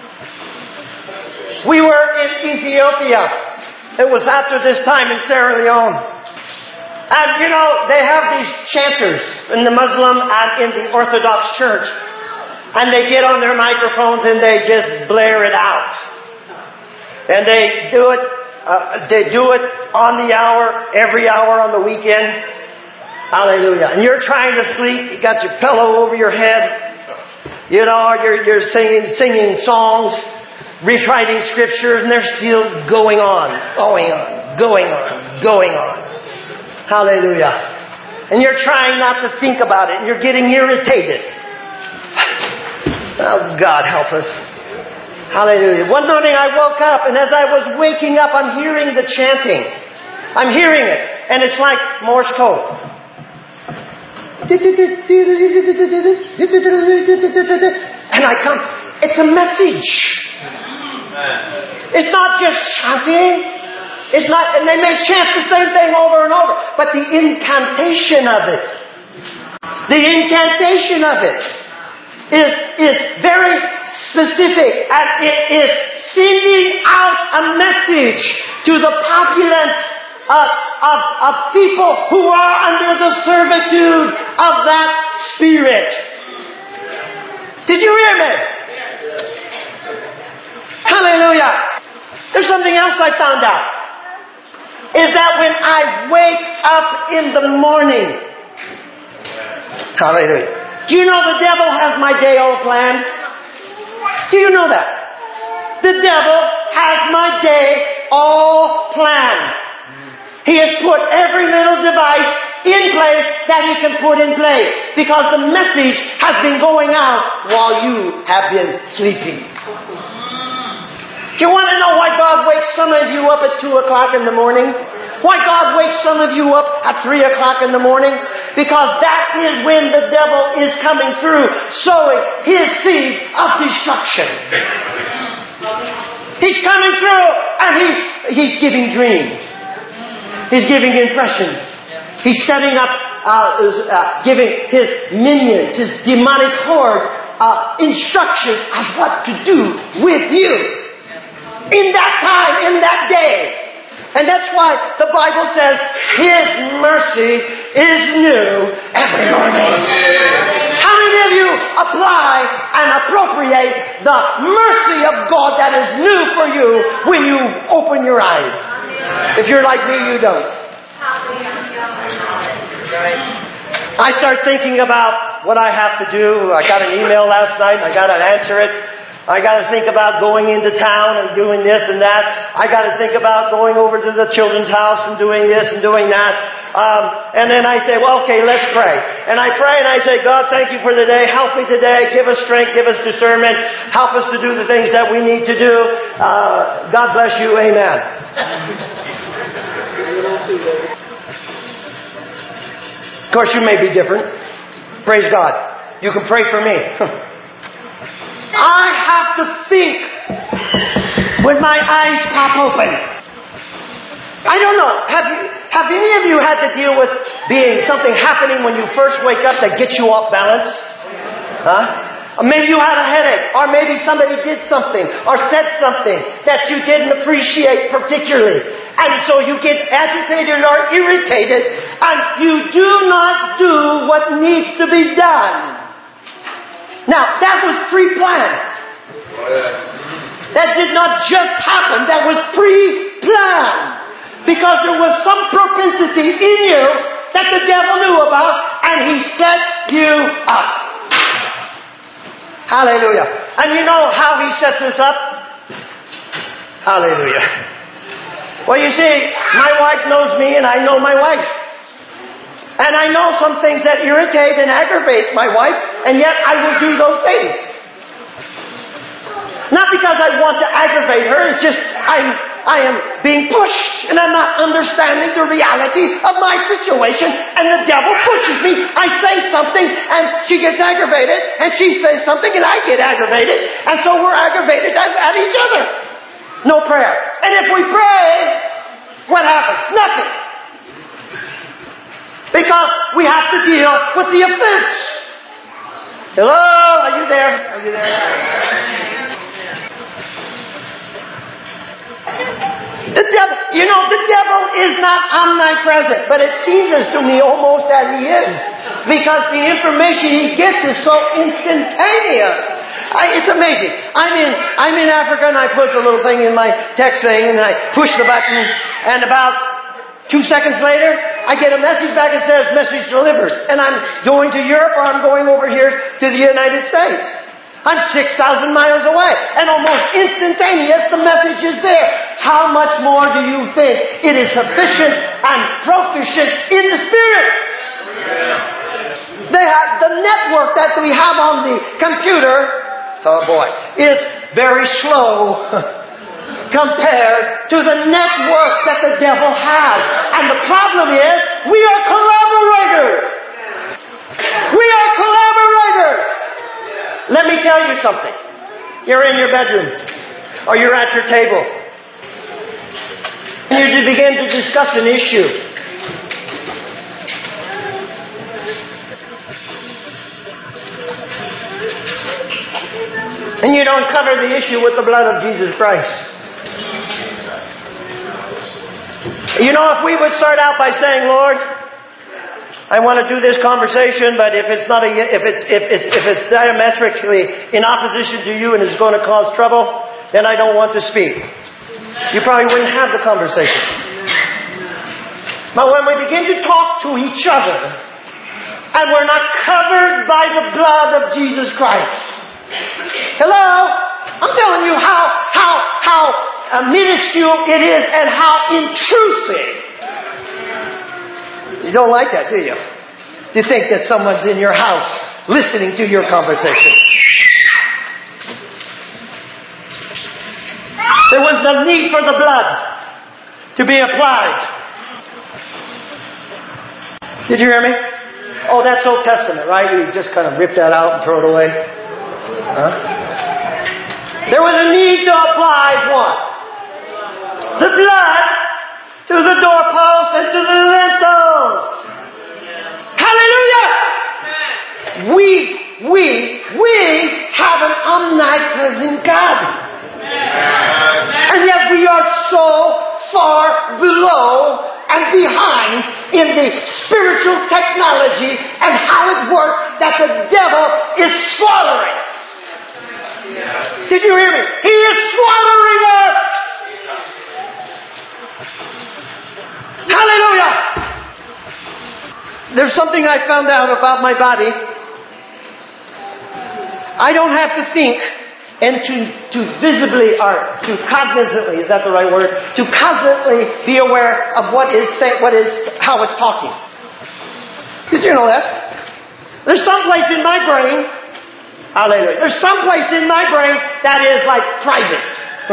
We were in Ethiopia. It was after this time in Sierra Leone. And you know, they have these chanters in the Muslim and in the Orthodox Church. And they get on their microphones and they just blare it out. And they do it, uh, they do it on the hour, every hour on the weekend. Hallelujah. And you're trying to sleep, you got your pillow over your head. You know, you're, you're singing, singing songs, reciting scriptures, and they're still going on, going on, going on, going on. Hallelujah. And you're trying not to think about it, and you're getting irritated. Oh, God help us. Hallelujah. One morning I woke up, and as I was waking up, I'm hearing the chanting. I'm hearing it. And it's like Morse code. And I come, it's a message. It's not just chanting. It's not, and they may chant the same thing over and over, but the incantation of it, the incantation of it is, is very specific, and it is sending out a message to the populace of, of, of people who are under the servitude of that spirit. Did you hear me? Hallelujah. There's something else I found out. Is that when I wake up in the morning. Hallelujah. Do you know the devil has my day all planned? Do you know that? The devil has my day all planned. He has put every little device in place that he can put in place, because the message has been going out while you have been sleeping. You want to know why God wakes some of you up at two o'clock in the morning? Why God wakes some of you up at three o'clock in the morning? Because that is when the devil is coming through, sowing his seeds of destruction. He's coming through and he's, he's giving dreams. He's giving impressions. He's setting up, uh, uh, giving his minions, his demonic hordes, uh, instructions of what to do with you. In that time, in that day. And that's why the Bible says His mercy is new every morning. How many of you apply and appropriate the mercy of God that is new for you when you open your eyes? If you're like me, you don't. I start thinking about what I have to do. I got an email last night. I got to answer it. I got to think about going into town and doing this and that. I got to think about going over to the children's house and doing this and doing that. Um, and then I say, well, okay, let's pray. And I pray and I say, God, thank you for the day. Help me today. Give us strength. Give us discernment. Help us to do the things that we need to do. Uh, God bless you. Amen. Of course, you may be different. Praise God. You can pray for me. I have to think when my eyes pop open. I don't know. Have you, have any of you had to deal with being something happening when you first wake up that gets you off balance? Huh? Or maybe you had a headache, or maybe somebody did something or said something that you didn't appreciate particularly. And so you get agitated or irritated, and you do not do what needs to be done. Now, that was pre-planned. That did not just happen. That was pre-planned. Because there was some propensity in you that the devil knew about, and he set you up. Hallelujah. And you know how he sets us up? Hallelujah. Well, you see, my wife knows me, and I know my wife. And I know some things that irritate and aggravate my wife, and yet I will do those things. Not because I want to aggravate her, it's just I'm, I am being pushed, and I'm not understanding the reality of my situation, and the devil pushes me. I say something, and she gets aggravated, and she says something, and I get aggravated, and so we're aggravated at, at each other. No prayer. And if we pray, what happens? Nothing. Because we have to deal with the offense. Hello? Are you there? Are you there? The devil, you know, the devil is not omnipresent, but it seems as to me almost that he is. Because the information he gets is so instantaneous. I, it's amazing. I'm in, I'm in Africa and I put the little thing in my text thing and I push the button, and about Two seconds later, I get a message back that says, message delivered. And I'm going to Europe, or I'm going over here to the United States. I'm six thousand miles away. And almost instantaneous, the message is there. How much more do you think it is sufficient and proficient in the Spirit? They have, the network that we have on the computer, oh boy, is very slow compared to the network that the devil has. And the problem is, we are collaborators. We are collaborators. Let me tell you something. You're in your bedroom, or you're at your table, and you begin to discuss an issue. And you don't cover the issue with the blood of Jesus Christ. You know, if we would start out by saying, Lord, I want to do this conversation, but if it's not a, if it's if it's if it's diametrically in opposition to you and is going to cause trouble, then I don't want to speak. You probably wouldn't have the conversation. But when we begin to talk to each other, and we're not covered by the blood of Jesus Christ, hello, I'm telling you how how how. Uh, minuscule it is and how intrusive. You don't like that, do you? You think that someone's in your house listening to your conversation. There was no need for the blood to be applied. Did you hear me? Oh, that's Old Testament, right? We just kind of rip that out and throw it away. Huh? There was a need to apply what? The blood to the doorposts and to the lintels. Hallelujah! We, we, we have an omnipresent God. And yet we are so far below and behind in the spiritual technology and how it works that the devil is slaughtering us. Did you hear me? He is slaughtering us. Hallelujah. There's something I found out about my body. I don't have to think and to, to visibly or to cognizantly, is that the right word? To constantly be aware of what is what is how it's talking. Did you know that? There's some place in my brain, hallelujah. There's some place in my brain that is like private.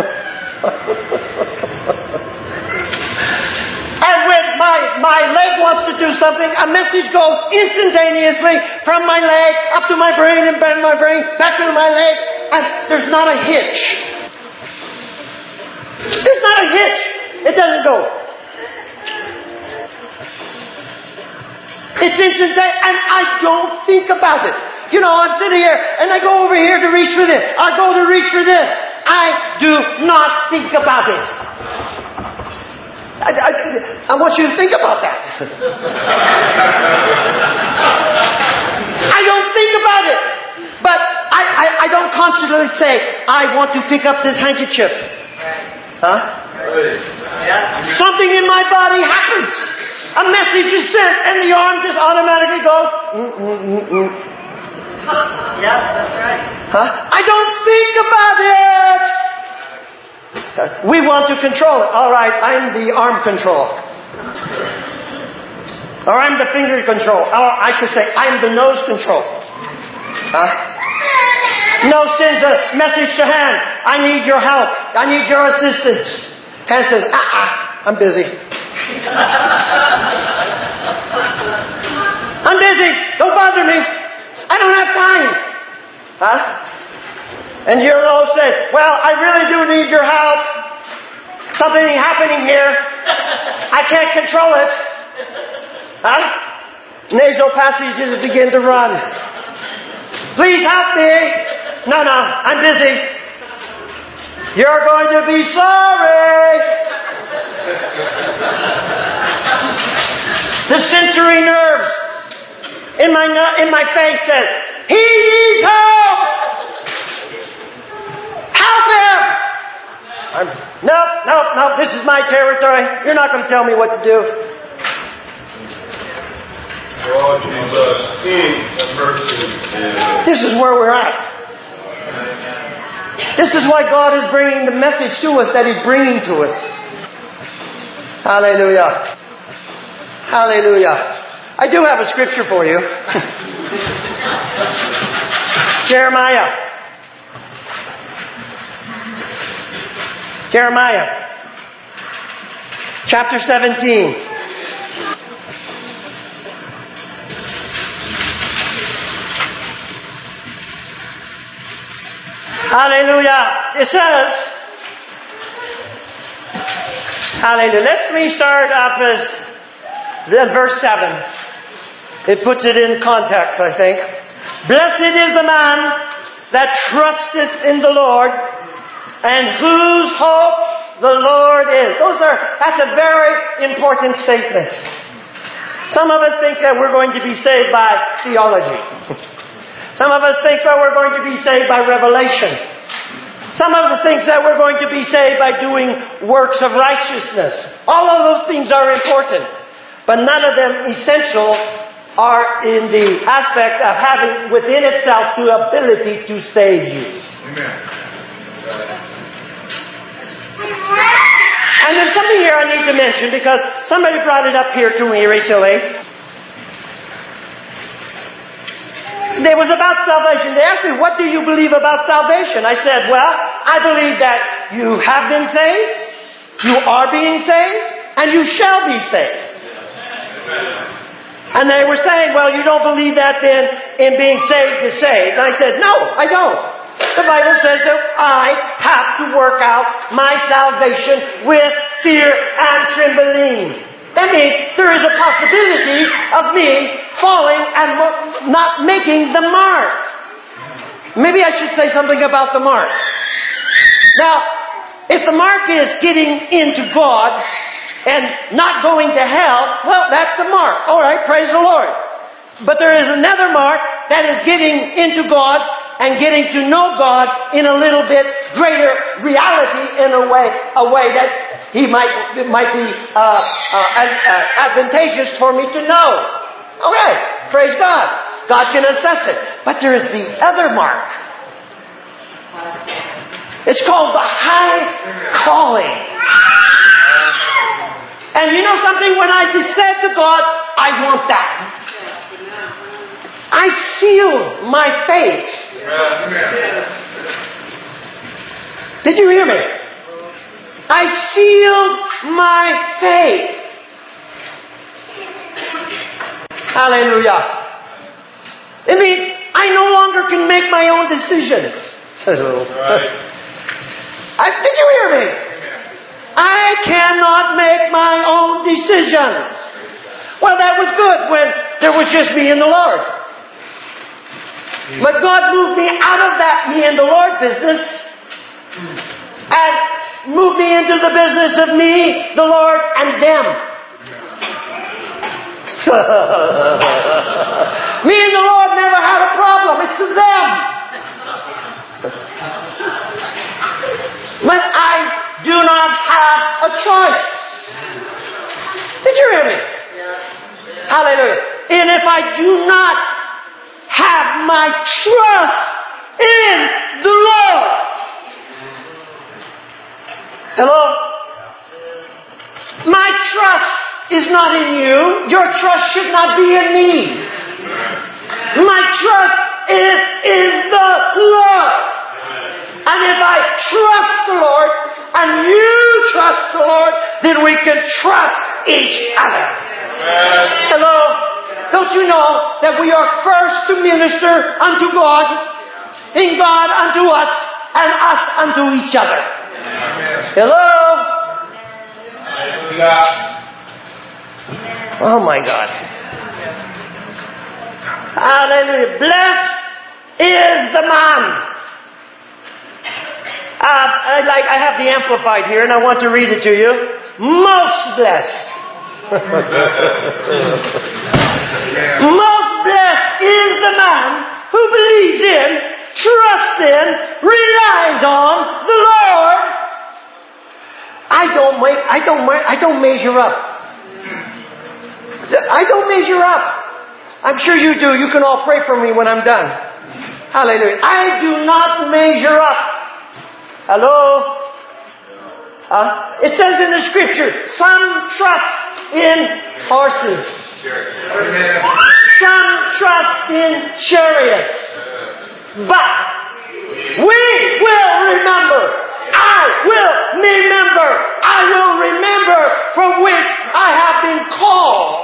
And when my, my leg wants to do something, a message goes instantaneously from my leg up to my brain and back to my brain, back to my leg, and there's not a hitch. There's not a hitch. It doesn't go. It's instantaneous, and I don't think about it. You know, I'm sitting here, and I go over here to reach for this. I go to reach for this. I do not think about it. I, I, I want you to think about that. I don't think about it. But I, I, I don't constantly say, I want to pick up this handkerchief. Huh? Something in my body happens. A message is sent and the arm just automatically goes, mm, mm, mm, mm. Yeah, that's right. Huh? I don't think about it. We want to control it. All right, I'm the arm control. Or I'm the finger control. Or I could say, I'm the nose control. Huh? Nose sends a message to hand. I need your help. I need your assistance. Hand says, ah, ah, I'm busy. I'm busy. Don't bother me. I don't have time. Huh? And your nose says, well, I really do need your help. Something happening here. I can't control it. Huh? Nasal passages begin to run. Please help me. No, no, I'm busy. You're going to be sorry. The sensory nerves in my in my face says, he needs help. Help him! I'm, no, no, no, this is my territory. You're not going to tell me what to do. Oh, Jesus. Mercy. This is where we're at. This is why God is bringing the message to us that He's bringing to us. Hallelujah. Hallelujah. I do have a scripture for you. Jeremiah. Jeremiah, chapter seventeen. Hallelujah. It says, hallelujah. Let me start up as then verse seven. It puts it in context, I think. Blessed is the man that trusteth in the Lord, and whose hope the Lord is. Those are, that's a very important statement. Some of us think that we're going to be saved by theology. Some of us think that we're going to be saved by revelation. Some of us think that we're going to be saved by doing works of righteousness. All of those things are important. But none of them essential are in the aspect of having within itself the ability to save you. Amen. And there's something here I need to mention because somebody brought it up here to me recently. It was about salvation. They asked me, what do you believe about salvation? I said, well, I believe that you have been saved, you are being saved, and you shall be saved. And they were saying, well, you don't believe that then in being saved is saved. And I said, no, I don't. The Bible says that I have to work out my salvation with fear and trembling. That means there is a possibility of me falling and not making the mark. Maybe I should say something about the mark. Now, if the mark is getting into God and not going to hell, well, that's the mark. All right, praise the Lord. But there is another mark that is getting into God and getting to know God in a little bit greater reality, in a way, a way that He might it might be uh, uh, uh, advantageous for me to know. All right, praise God. God can assess it. But there is the other mark. It's called the high calling. And you know something? When I just said to God, I want that. I sealed my faith. Did you hear me? I sealed my faith. Hallelujah. It means I no longer can make my own decisions. I, did you hear me? I cannot make my own decisions. Well, that was good when there was just me and the Lord. But God moved me out of that me and the Lord business and moved me into the business of me, the Lord, and them. Me and the Lord never had a problem. It's them. But I do not have a choice. Did you hear me? Hallelujah. And if I do not have my trust in the Lord. Hello? My trust is not in you. Your trust should not be in me. My trust is in the Lord. And if I trust the Lord and you trust the Lord, then we can trust each other. Hello? Don't you know that we are first to minister unto God, in God unto us, and us unto each other? Hello? Oh my God. Hallelujah. Blessed is the man. Uh, I like. I have the Amplified here, and I want to read it to you. Most blessed. Most blessed is the man who believes in, trusts in, relies on the Lord. I don't make. I don't. I don't measure up. I don't measure up. I'm sure you do. You can all pray for me when I'm done. Hallelujah. I do not measure up. Hello? Uh, it says in the Scripture, some trust in horses. Some trust in chariots. But we will remember. I will remember. I will remember from which I have been called.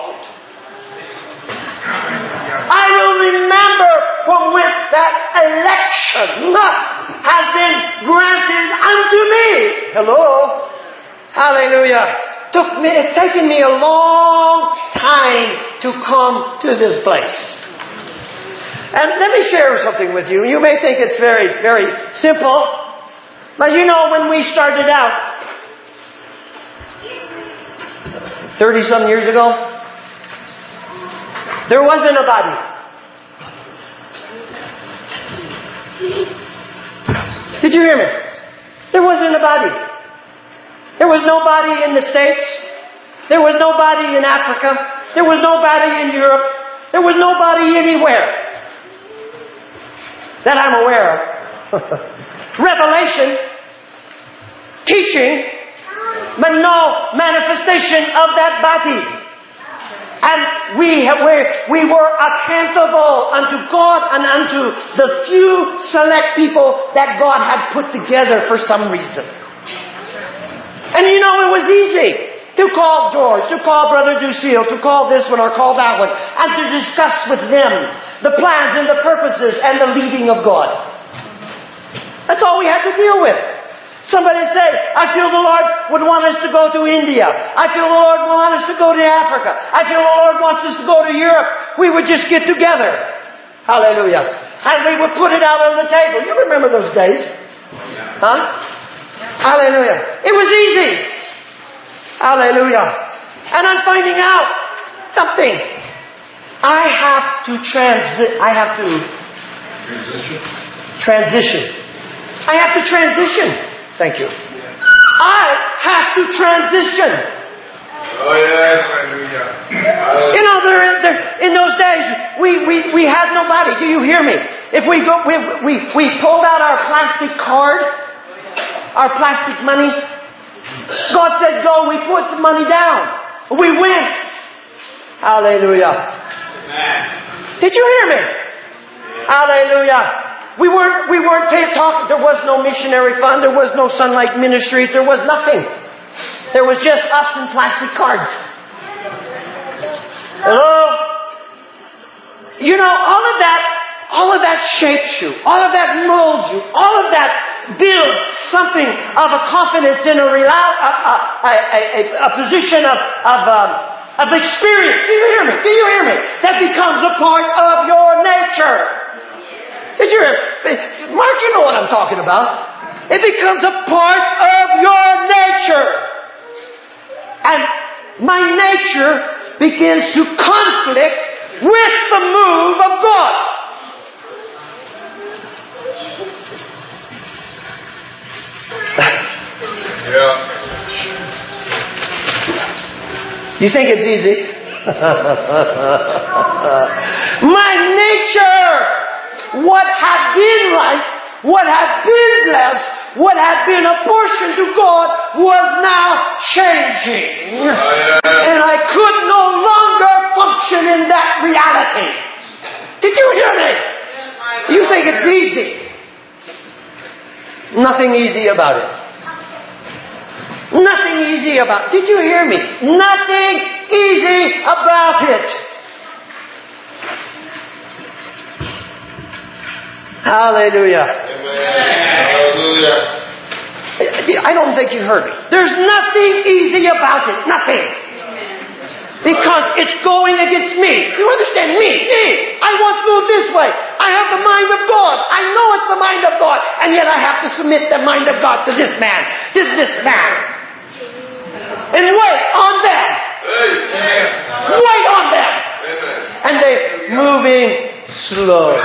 I will remember from which that election has been granted unto me. Hello? Hallelujah. Took me, it's taken me a long time to come to this place. And let me share something with you. You may think it's very, very simple. But you know, when we started out, thirty-some years ago, there wasn't a body. Did you hear me? There wasn't a body. There was nobody in the States. There was nobody in Africa. There was nobody in Europe. There was nobody anywhere that I'm aware of. Revelation, teaching, but no manifestation of that body. And we have, we were accountable unto God and unto the few select people that God had put together for some reason. And you know, it was easy. To call George, to call Brother Lucille, to call this one or call that one, and to discuss with them the plans and the purposes and the leading of God. That's all we had to deal with. Somebody say, I feel the Lord would want us to go to India. I feel the Lord would want us to go to Africa. I feel the Lord wants us to go to Europe. We would just get together. Hallelujah. And we would put it out on the table. You remember those days? Huh? Hallelujah. It was easy. Hallelujah. And I'm finding out something. I have to transit. I have to Transition. transition. I have to transition. Thank you. I have to transition. Oh, yes. Hallelujah. You know, there, there, in those days, we, we, we had nobody. Do you hear me? If we go, we, we, we pulled out our plastic card, our plastic money. God said go. We put the money down. We went. Hallelujah. Amen. Did you hear me? Hallelujah. We weren't, we weren't talking. There was no missionary fund. There was no Sunlight Ministries. There was nothing. There was just us and plastic cards. Hello? You know, all of that, all of that shapes you. All of that molds you. All of that builds something of a confidence in a, a, a, a, a, a position of, of, um, of experience. Do you hear me? Do you hear me? That becomes a part of your nature. Did you hear? Mark, you know what I'm talking about. It becomes a part of your nature. And my nature begins to conflict with the move of God. Yeah. You think it's easy? My nature, what had been right, what had been blessed, what had been a portion to God, was now changing. Oh, yeah. And I could no longer function in that reality. Did you hear me? You think it's easy? Nothing easy about it. Nothing easy about it. Did you hear me? Nothing easy about it. Hallelujah. Amen. Hallelujah. I don't think you heard me. There's nothing easy about it. Nothing. Because it's going against me. You understand? Me. Me. I want to go this way. I have the mind of God. I know it's the mind of God. And yet I have to submit the mind of God to this man. To this man. And wait on them. Amen. Wait on them. Amen. And they're moving slow.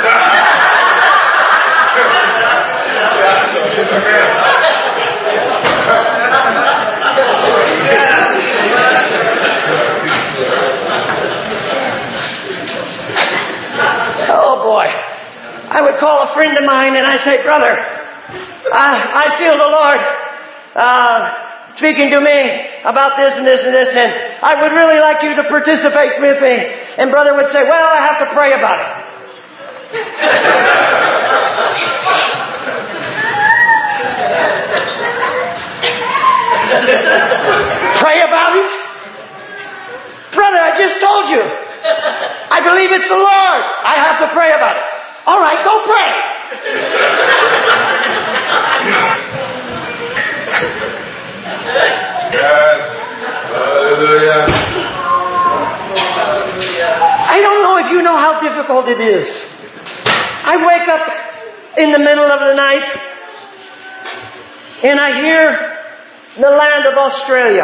Oh boy. I would call a friend of mine and I say, brother, I, I feel the Lord uh, speaking to me about this and this and this, and I would really like you to participate with me. And brother would say, well, I have to pray about it. Pray about it? Brother, I just told you. I believe it's the Lord. I have to pray about it. All right, go pray. Yes. Hallelujah. I don't know if you know how difficult it is. I wake up in the middle of the night and I hear the land of Australia.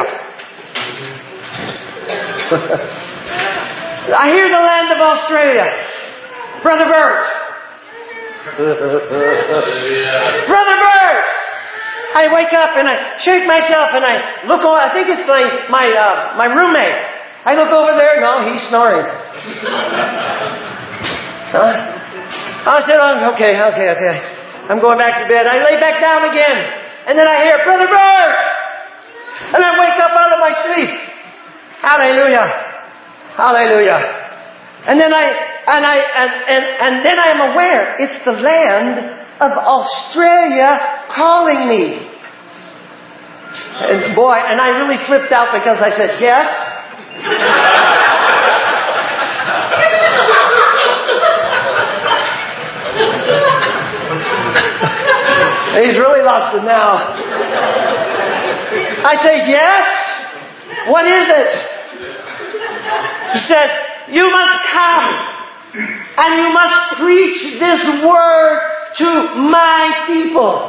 I hear the land of Australia. Brother Bert. Brother Bert. I wake up and I shake myself and I look over. I think it's my my uh, my roommate. I look over there. No, he's snoring. Huh? I said, oh, okay, okay, okay. I'm going back to bed. I lay back down again. And then I hear, Brother Bert! And I wake up out of my sleep. Hallelujah. Hallelujah. And then I, and I, and, and, and then I am aware it's the land of Australia calling me. And boy, and I really flipped out because I said, yes? He's really lost it now. I say, yes? What is it? He says, you must come and you must preach this word to my people.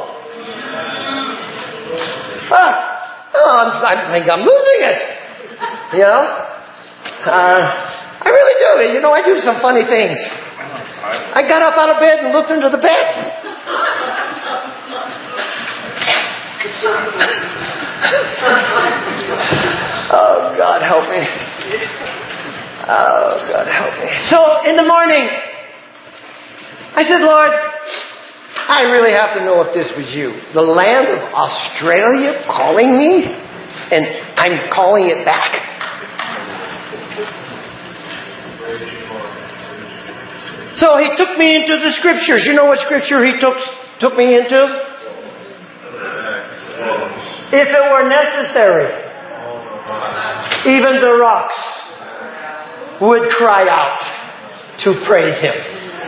Oh, oh I'm, I think I'm losing it. You know? Uh, I really do. You know, I do some funny things. I got up out of bed and looked under the bed. Oh, God help me. Oh, God help me. So, in the morning, I said, Lord, I really have to know if this was you. The land of Australia calling me, and I'm calling it back. So he took me into the scriptures. You know what scripture he took, took me into? If it were necessary, even the rocks would cry out to praise Him.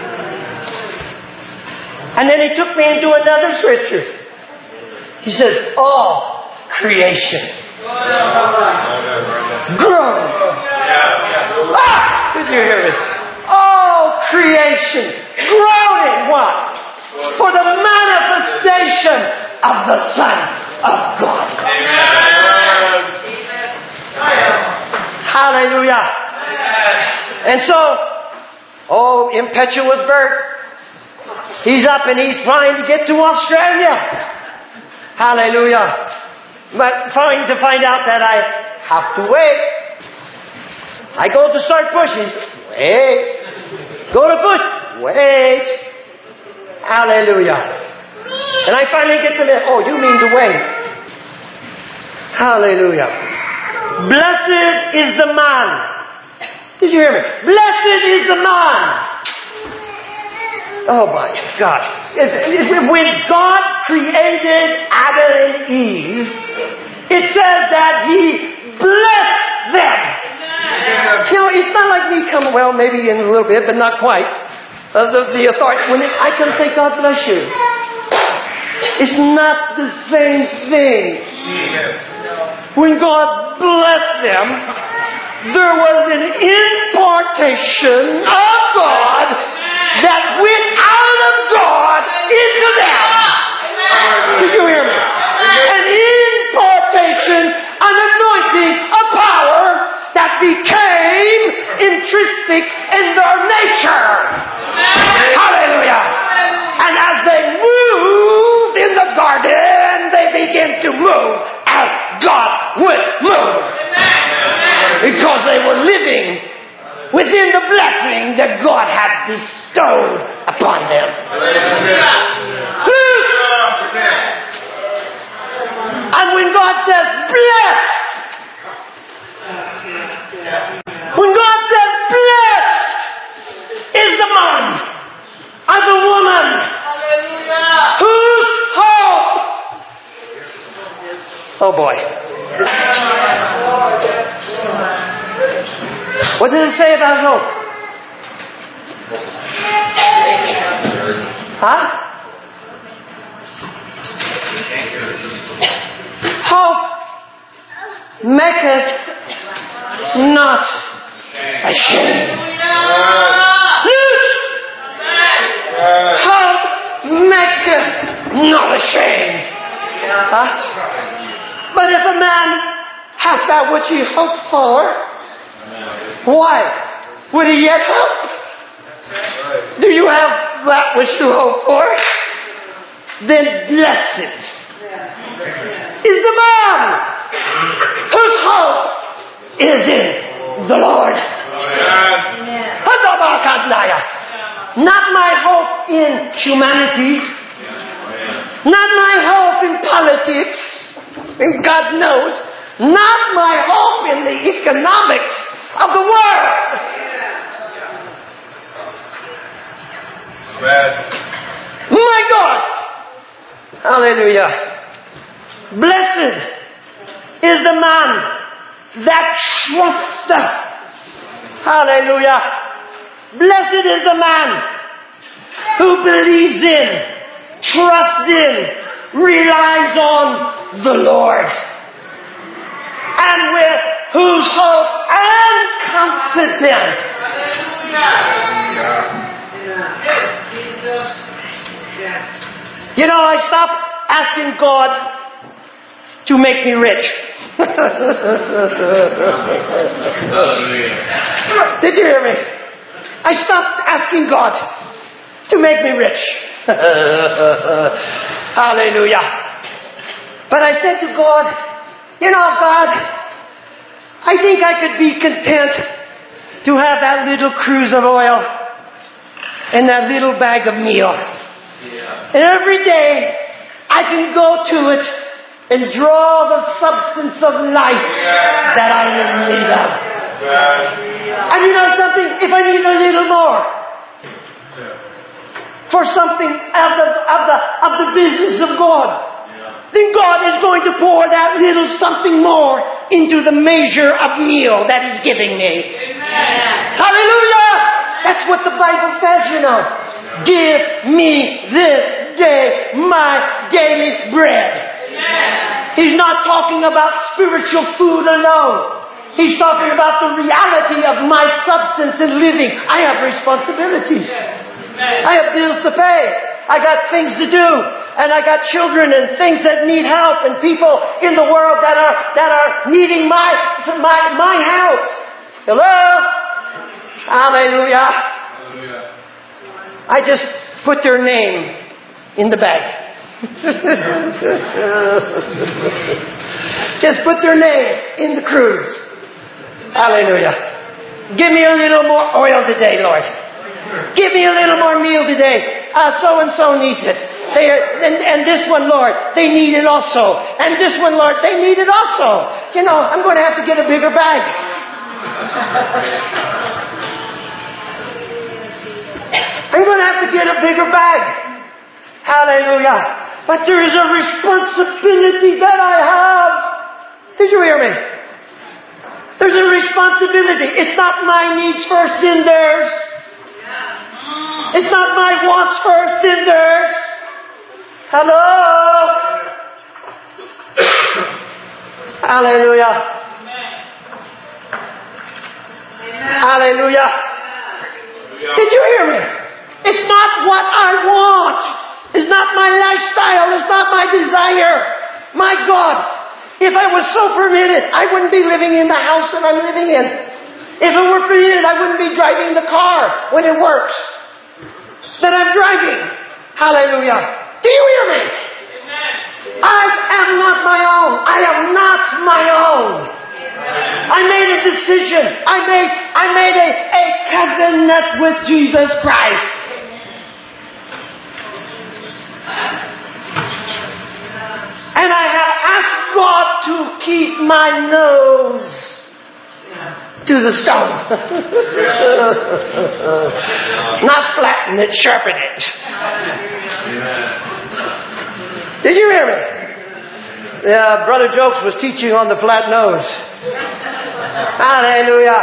And then He took me into another scripture. He says, all creation groaning. Ah! Did you hear me? All creation groaning. What? For the manifestation of the Son of God. Amen. Hallelujah. And so, oh, impetuous Bert. He's up and he's trying to get to Australia. Hallelujah. But trying to find out that I have to wait. I go to start pushing. Wait. Go to push. Wait. Hallelujah. And I finally get to the, oh, you mean to wait. Hallelujah. Blessed is the man. Did you hear me? Blessed is the man. Oh my God. If, if, when God created Adam and Eve, it says that He blessed them. You know, it's not like me coming, well, maybe in a little bit, but not quite. Uh, the, the authority, when it, I can say, God bless you. It's not the same thing. When God blessed them, there was an impartation of God that went out of God into them. Did you hear me? An impartation, an anointing, a power that became intrinsic in their nature. Hallelujah. And as they moved in the garden, they began to move as God would move. Because they were living within the blessing that God had bestowed upon them. And when God says blessed, when God says blessed is the man and the woman whose hope. Oh boy. What does it say about hope? Huh? Hope maketh not ashamed. Hope maketh not ashamed. Huh? But if a man hath that which he hoped for, why would he yet hope? Do you have that which you hope for? Then blessed is the man whose hope is in the Lord. Not my hope in humanity. Not my hope in politics. And God knows. Not my hope in the economics of the world. My God. Hallelujah. Blessed is the man that trusteth. Hallelujah. Blessed is the man who believes in, trusts in, relies on the Lord, and with whose hope and confidence you know, I stopped asking God to make me rich. Did you hear me? I stopped asking God to make me rich. Hallelujah. But I said to God, you know, God, I think I could be content to have that little cruse of oil and that little bag of meal. Yeah. And every day I can go to it and draw the substance of life yeah. that I am in need of. Yeah. And you know something? If I need a little more for something of the, of the, of the business of God, then God is going to pour that little something more into the measure of meal that He's giving me. Amen. Hallelujah! That's what the Bible says, you know. Give me this day my daily bread. Amen. He's not talking about spiritual food alone. He's talking about the reality of my substance in living. I have responsibilities. Amen. I have bills to pay. I got things to do, and I got children and things that need help, and people in the world that are that are needing my my my help. Hello, hallelujah. Hallelujah. I just put their name in the bag. Just put their name in the cruise. Hallelujah. Give me a little more oil today, Lord. Give me a little more meal today. Uh, so-and-so needs it. They are, and, and this one, Lord, they need it also. And this one, Lord, they need it also. You know, I'm going to have to get a bigger bag. I'm going to have to get a bigger bag. Hallelujah. But there is a responsibility that I have. Did you hear me? There's a responsibility. It's not my needs first in theirs. It's not my wants first in theirs. Hello? Hallelujah. Hallelujah. Did you hear me? It's not what I want. It's not my lifestyle. It's not my desire. My God, if I was so permitted, I wouldn't be living in the house that I'm living in. If it were permitted, I wouldn't be driving the car when it works that I'm driving. Hallelujah. Do you hear me? Amen. I am not my own. I am not my own. Amen. I made a decision. I made I made a, a covenant with Jesus Christ. And I have asked God to keep my nose to the stone. Not flatten it, sharpen it. Did you hear me? Yeah, Brother Jokes was teaching on the flat nose. Hallelujah.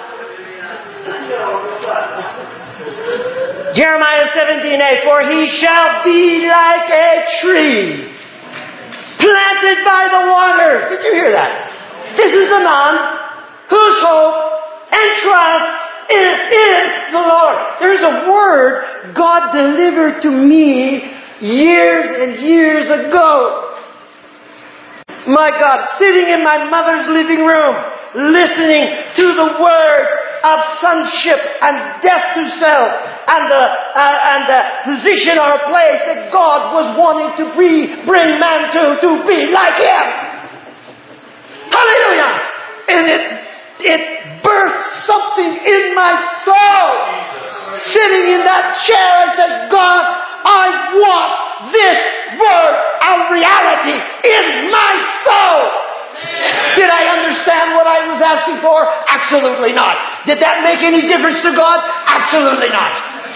Jeremiah seventeen eight, for he shall be like a tree planted by the water. Did you hear that? This is the man whose hope and trust is in the Lord. There's a word God delivered to me years and years ago. My God, sitting in my mother's living room, listening to the word of sonship and death to self, and the uh, and the position or place that God was wanting to be, bring man to, to be like Him. Hallelujah! And it It birthed something in my soul. Sitting in that chair, I said, God, I want this word of reality in my soul. Did I understand what I was asking for? Absolutely not. Did that make any difference to God? Absolutely not.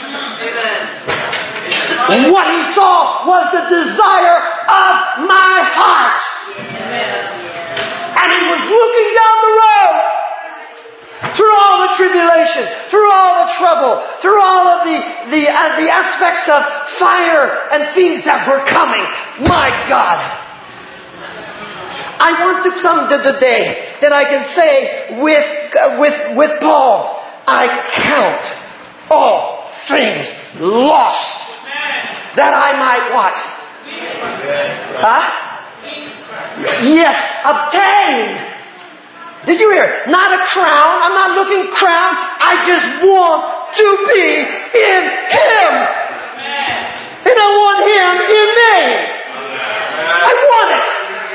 Amen. What He saw was the desire of my heart. Amen. trouble, through all of the the uh, the aspects of fire and things that were coming. My God, I want to come to the day that I can say with uh, with with Paul, I count all things lost that I might what? Huh? Yes, obtain. Did you hear? Not a crown. I'm not looking crown. I just want to be in Him. And I want Him in me. I want it.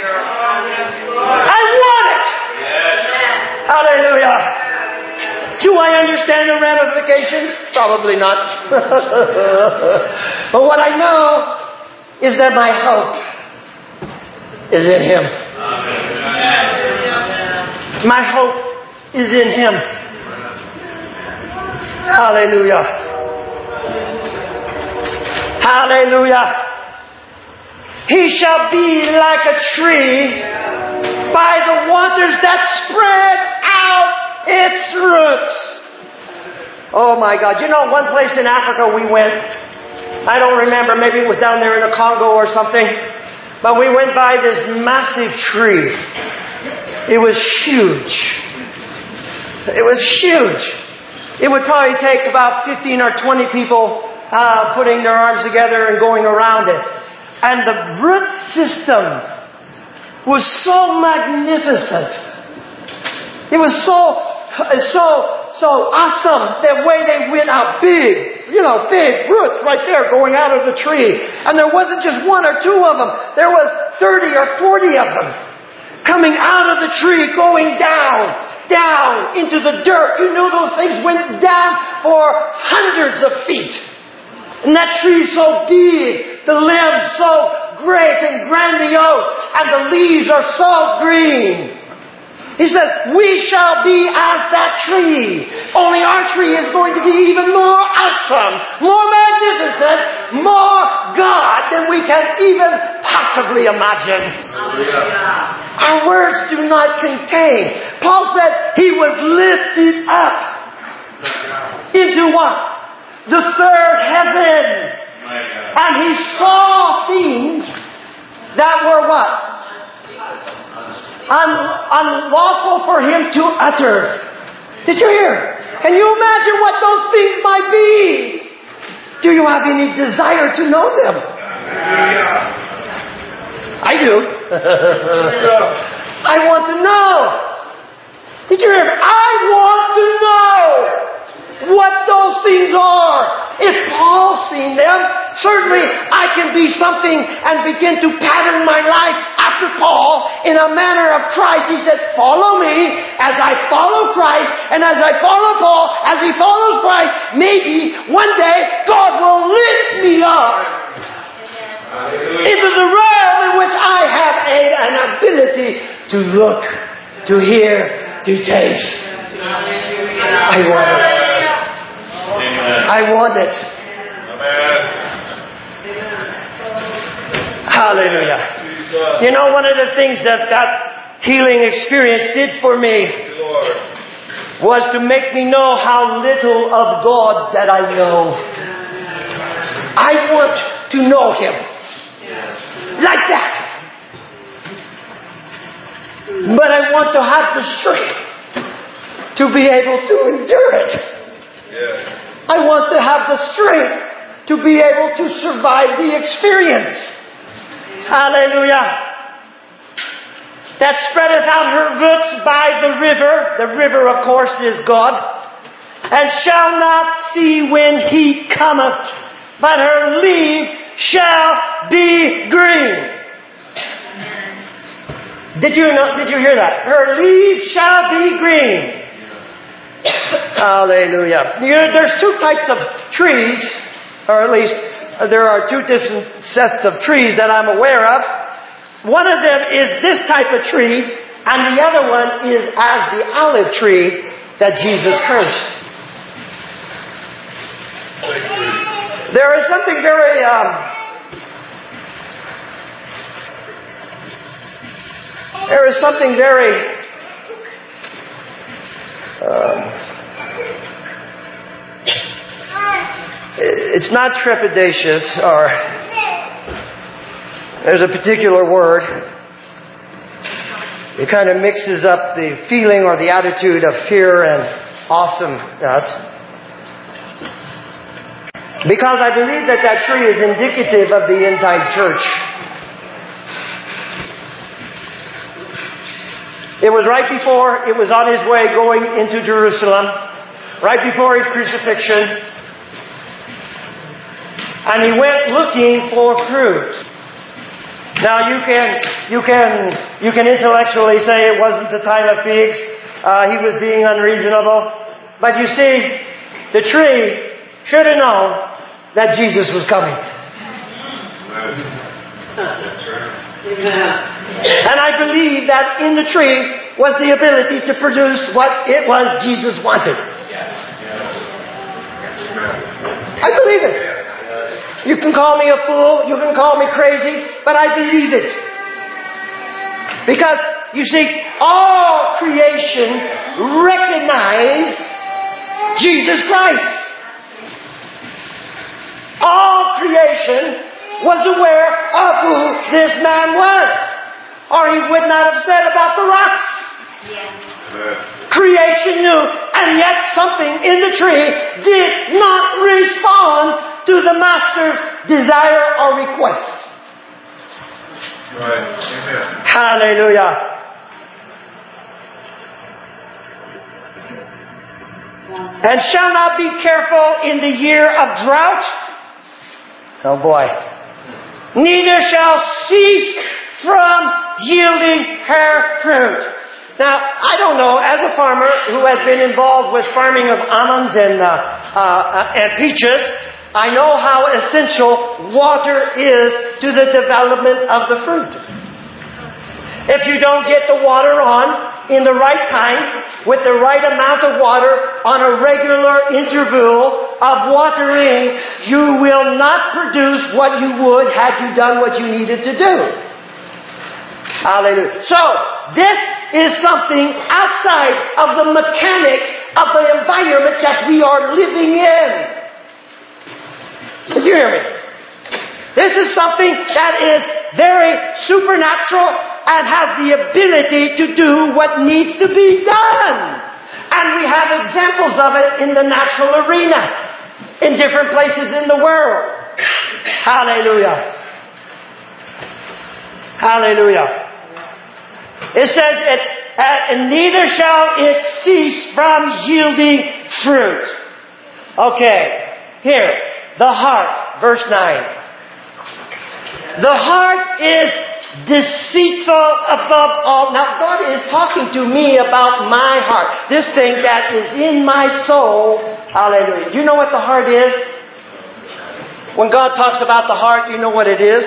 I want it. Hallelujah. Do I understand the ramifications? Probably not. But what I know is that my hope is in Him. My hope is in Him. Hallelujah. Hallelujah. He shall be like a tree by the waters that spread out its roots. Oh my God. You know, one place in Africa we went, I don't remember, maybe it was down there in the Congo or something, but we went by this massive tree. It was huge. It was huge. It would probably take about fifteen or twenty people uh, putting their arms together and going around it. And the root system was so magnificent. It was so, so, so awesome. The way they went out big, you know, big roots right there going out of the tree. And there wasn't just one or two of them. There was thirty or forty of them. Coming out of the tree, going down, down into the dirt. You know those things went down for hundreds of feet. And that tree so big, the limbs so great and grandiose, and the leaves are so green. He says, we shall be as that tree. Only our tree is going to be even more awesome, more magnificent, more God than we can even possibly imagine. Our words do not contain. Paul said he was lifted up into what? The third heaven. And he saw things that were what? Un- unlawful for him to utter. Did you hear? Can you imagine what those things might be? Do you have any desire to know them? I do. I want to know. Did you hear? I want to know what those things are. If Paul's seen them, certainly I can be something and begin to pattern my life after Paul in a manner of Christ. He said, follow me as I follow Christ, and as I follow Paul, as he follows Christ, maybe one day God will lift me up into the realm in which I have a, an ability to look, to hear, to taste. I want it. I want it. Hallelujah. You know, one of the things that that healing experience did for me was to make me know how little of God that I know. I want to know Him. Like that. But I want to have the strength to be able to endure it. I want to have the strength to be able to survive the experience. Hallelujah. That spreadeth out her roots by the river. The river, of course, is God. And shall not see when He cometh, but her leaf shall be green. Did you know? Did you hear that? Her leaves shall be green. Hallelujah. You know, there's two types of trees, or at least uh, there are two different sets of trees that I'm aware of. One of them is this type of tree, and the other one is as the olive tree that Jesus cursed. There is something very um, there is something very Um, it's not trepidatious, or there's a particular word. It kind of mixes up the feeling or the attitude of fear and awesomeness. Because I believe that that tree is indicative of the end-time church. It was right before, it was on his way going into Jerusalem, right before his crucifixion. And he went looking for fruit. Now you can, you can, you can intellectually say it wasn't the time of figs. Uh, he was being unreasonable. But you see, the tree should have known that Jesus was coming. And I believe that in the tree was the ability to produce what it was Jesus wanted. I believe it. You can call me a fool, you can call me crazy, but I believe it. Because, you see, all creation recognized Jesus Christ. All creation was aware of who this man was. Or he would not have said about the rocks. Creation knew, and yet something in the tree did not respond to the Master's desire or request. Right. Amen. Hallelujah. And shall not be careful in the year of drought. Oh boy. Neither shall cease from yielding her fruit. Now, I don't know, as a farmer who has been involved with farming of almonds and, uh, uh, and peaches, I know how essential water is to the development of the fruit. If you don't get the water on in the right time, with the right amount of water on a regular interval of watering, you will not produce what you would had you done what you needed to do. Hallelujah. So, this is something outside of the mechanics of the environment that we are living in. Did you hear me? This is something that is very supernatural and has the ability to do what needs to be done. And we have examples of it in the natural arena, in different places in the world. Hallelujah. Hallelujah. It says, it, uh, and neither shall it cease from yielding fruit. Okay, here. The heart, verse nine. The heart is deceitful above all. Now, God is talking to me about my heart. This thing that is in my soul. Hallelujah. Do you know what the heart is? When God talks about the heart, you know what it is?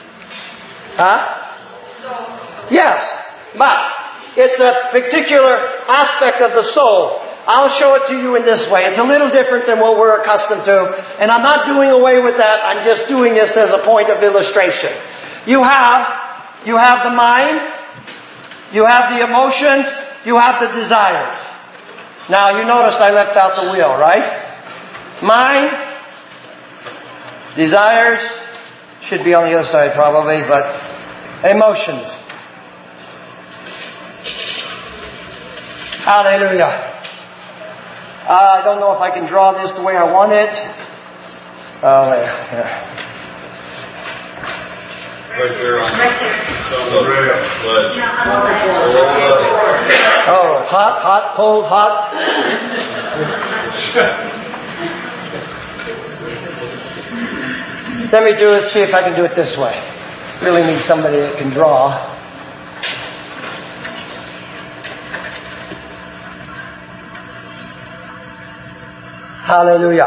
Huh? Yes. But it's a particular aspect of the soul. I'll show it to you in this way. It's a little different than what we're accustomed to. And I'm not doing away with that. I'm just doing this as a point of illustration. You have, you have the mind. You have the emotions. You have the desires. Now, you noticed I left out the will, right? Mind, desires, should be on the other side probably, but emotions. Hallelujah. Uh, I don't know if I can draw this the way I want it. Oh, there. Yeah. Right there. Right there. Oh, hot, hot, cold, hot. Let me do it, see if I can do it this way. Really need somebody that can draw. Hallelujah.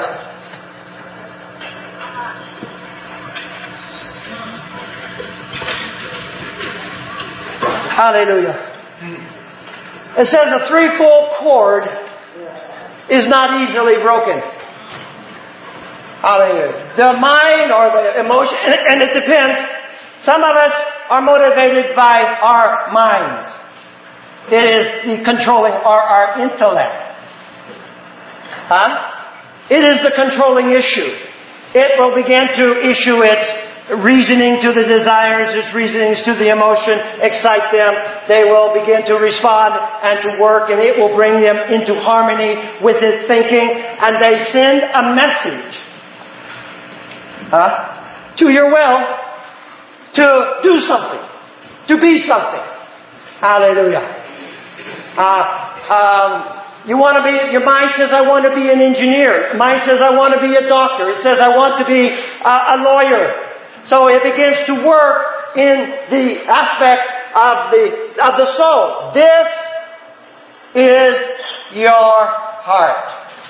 Hallelujah. It says a threefold cord is not easily broken. Hallelujah. The mind or the emotion, and it depends. Some of us are motivated by our minds. It is the controlling or our intellect. Huh? It is the controlling issue. it will begin to issue its reasoning to the desires, its reasonings to the emotion, excite them. They will begin to respond and to work, and it will bring them into harmony with its thinking. And they send a message huh, to your will to do something, to be something. Hallelujah. Uh, um, You want to be, your mind says, I want to be an engineer. Your mind says, I want to be a doctor. It says, I want to be a, a lawyer. So it begins to work in the aspect of the, of the soul. This is your heart.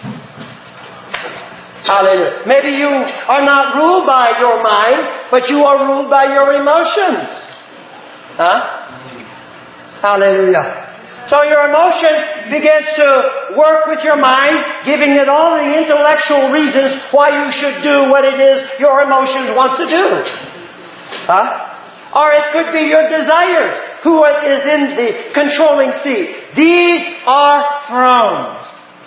Hallelujah. Maybe you are not ruled by your mind, but you are ruled by your emotions. Huh? Hallelujah. So your emotion begins to work with your mind, giving it all the intellectual reasons why you should do what it is your emotions want to do. Huh? Or it could be your desire who is in the controlling seat. These are thrones.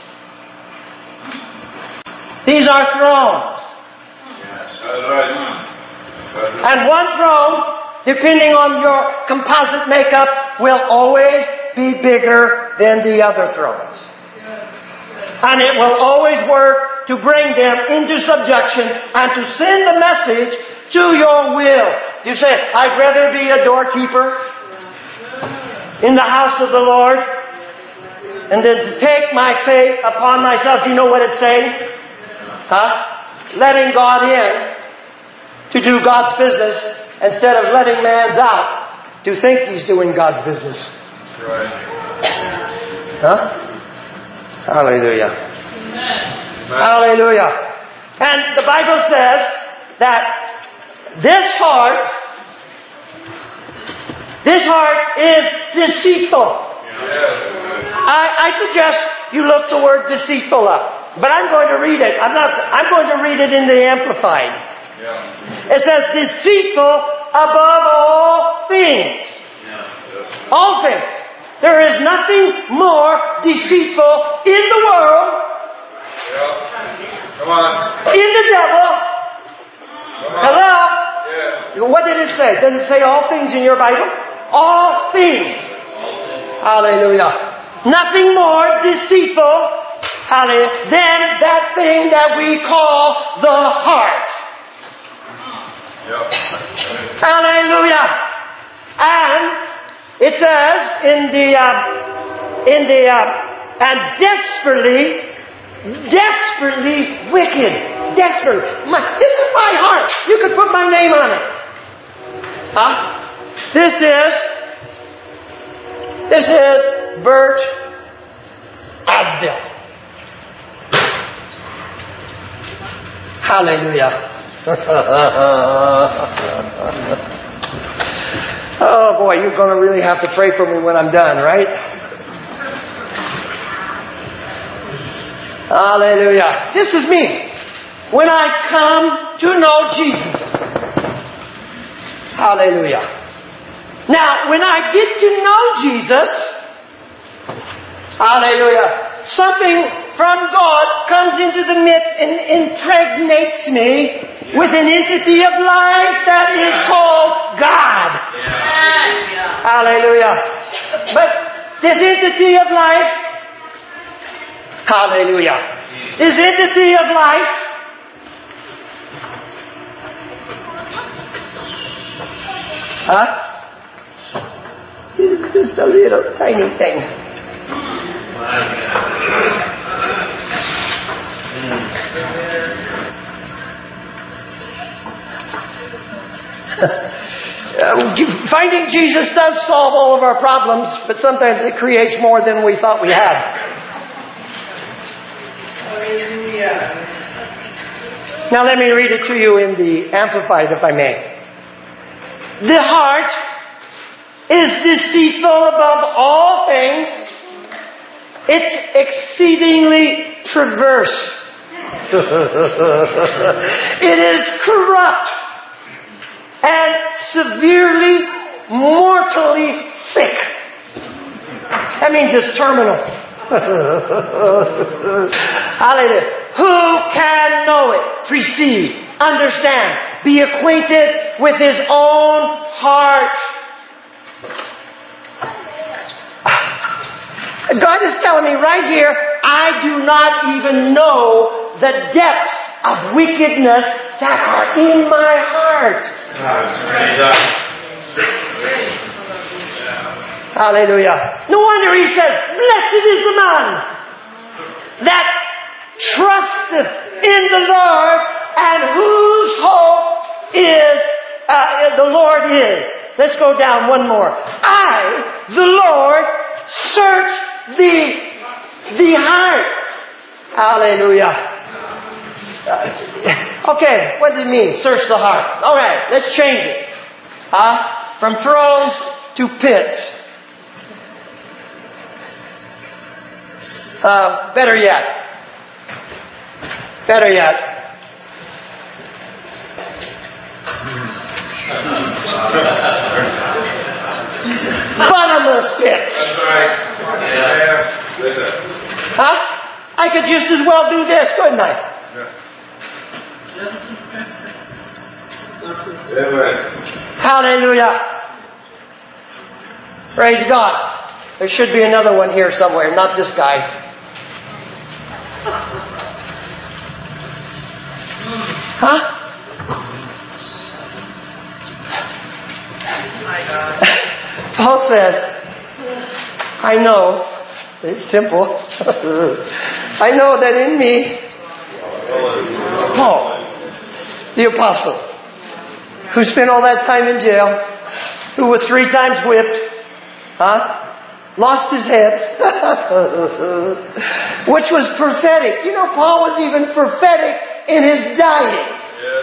These are thrones. Yes, that's right. That's right. And one throne, depending on your composite makeup, will always be bigger than the other thrones. And it will always work to bring them into subjection and to send a message to your will. You say, I'd rather be a doorkeeper in the house of the Lord and then to take my faith upon myself. Do you know what it's saying? Huh? Letting God in to do God's business instead of letting man's out to think he's doing God's business. Right. Huh? Hallelujah. Amen. Hallelujah. And the Bible says that this heart, this heart is deceitful. Yes. I, I suggest you look the word deceitful up. But I'm going to read it. I'm not, I'm going to read it in the Amplified. Yeah. It says deceitful above all things. Yeah. All things. There is nothing more deceitful in the world, Yeah. Come on. in the devil. Come on. Hello? Yeah. What did it say? Does it say all things in your Bible? All things. Hallelujah. Nothing more deceitful, hallelujah, than that thing that we call the heart. Yeah. Hallelujah. And it says in the, uh, in the, uh, and desperately, desperately wicked. Desperately. My, this is my heart. You could put my name on it. Huh? This is, this is Bert Asdell. Hallelujah. Oh boy, you're going to really have to pray for me when I'm done, right? Hallelujah. This is me. When I come to know Jesus. Hallelujah. Now, when I get to know Jesus, hallelujah, something from God comes into the midst and impregnates me with an entity of life that is called God. Yeah. Hallelujah. But this entity of life, hallelujah, this entity of life huh? It's just a little tiny thing. Finding Jesus does solve all of our problems, but sometimes it creates more than we thought we had. Now let me read it to you in the Amplified, if I may. The heart is deceitful above all things. It's exceedingly perverse. It is corrupt and severely, mortally sick. That means it's terminal. Hallelujah. Who can know it? Precede. understand, be acquainted with His own heart. God is telling me right here, I do not even know the depths of wickedness that are in my heart. Hallelujah. No wonder He says, blessed is the man that trusteth in the Lord and whose hope is, uh, the Lord is. Let's go down one more. I, the Lord, search the, the heart. Hallelujah. Uh, okay, what does it mean? Search the heart. Alright, let's change it. Huh? From thrones to pits. Uh, better yet. Better yet. Bottomless pits. That's right. Yeah. Huh? I could just as well do this, couldn't I? Amen. Hallelujah. Praise God. There should be another one here somewhere, not this guy. Huh? Paul says, I know, it's simple, I know that in me, Paul, the apostle, who spent all that time in jail, who was three times whipped, huh? Lost his head, which was prophetic. You know, Paul was even prophetic in his dying. Yes.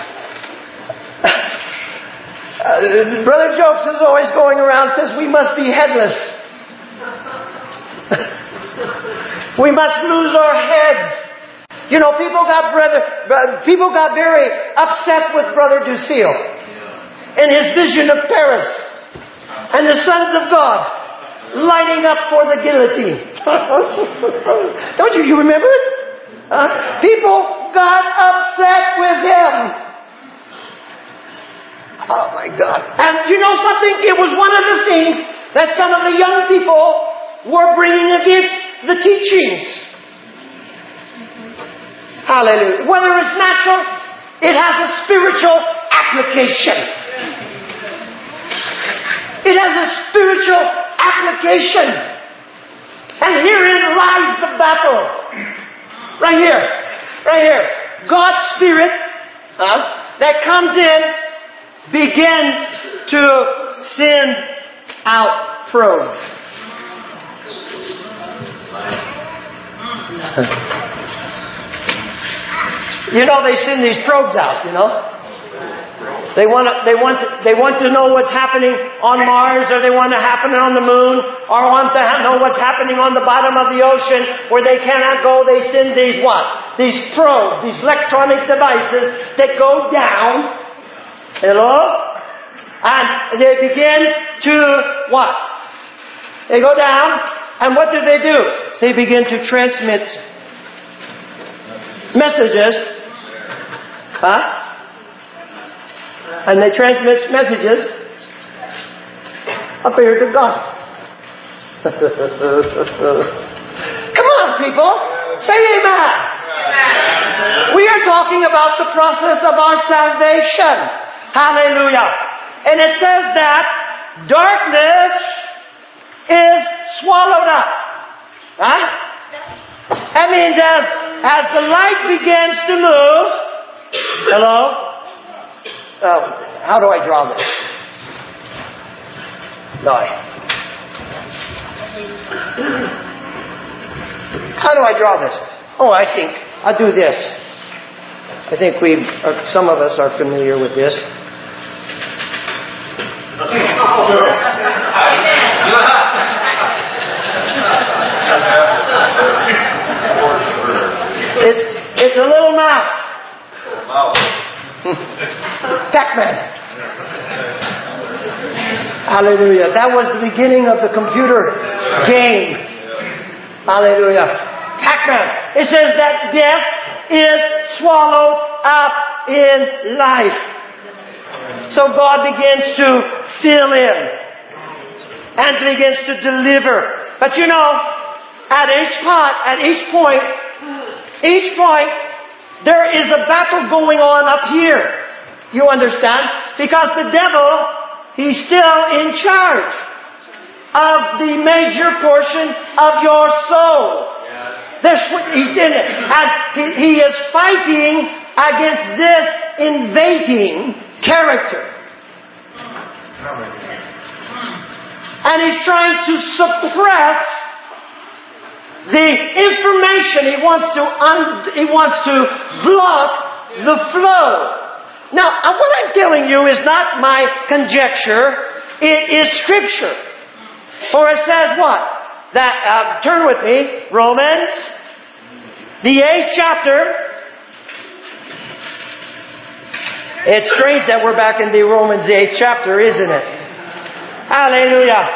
Uh, Brother Jokes is always going around, says we must be headless. We must lose our heads. You know, people got brother, people got very upset with Brother Ducille and his vision of Paris and the sons of God lining up for the guillotine. Don't you, you remember it? Uh, people got upset with him. Oh my God. And you know something? It was one of the things that some of the young people were bringing against the teachings. Hallelujah. Whether it's natural, it has a spiritual application. It has a spiritual application. And herein lies the battle. Right here. Right here. God's Spirit huh, that comes in begins to send out probes. You know, they send these probes out, you know. They want to, they want to, they want to know what's happening on Mars, or they want to happen on the moon, or want to know what's happening on the bottom of the ocean where they cannot go. They send these what? These probes, these electronic devices that go down. Hello? And they begin to what? They go down, and what do they do? They begin to transmit messages. Huh? And they transmit messages up here to God. Come on, people. Say amen. Amen. We are talking about the process of our salvation. Hallelujah. And it says that darkness is swallowed up. Huh? That means as, as the light begins to move, hello? Oh, how do I draw this? No. How do I draw this? Oh, I think I'll do this. I think we, uh, some of us are familiar with this. It's it's a little mouse. Pac-Man. Hallelujah. That was the beginning of the computer game. Hallelujah. Pac-Man. It says that death is swallowed up in life. So God begins to fill in and begins to deliver. But you know, at each part, at each point, each point, there is a battle going on up here. You understand? Because the devil, he's still in charge of the major portion of your soul. This, he's in it. And he, he is fighting against this invading character. And he's trying to suppress the information. He wants to un, he wants to block the flow. Now, what I'm telling you is not my conjecture. It is Scripture. For it says what? That, uh, turn with me, Romans, the eighth chapter. It's strange that we're back in the Romans, the eighth chapter, isn't it? Hallelujah.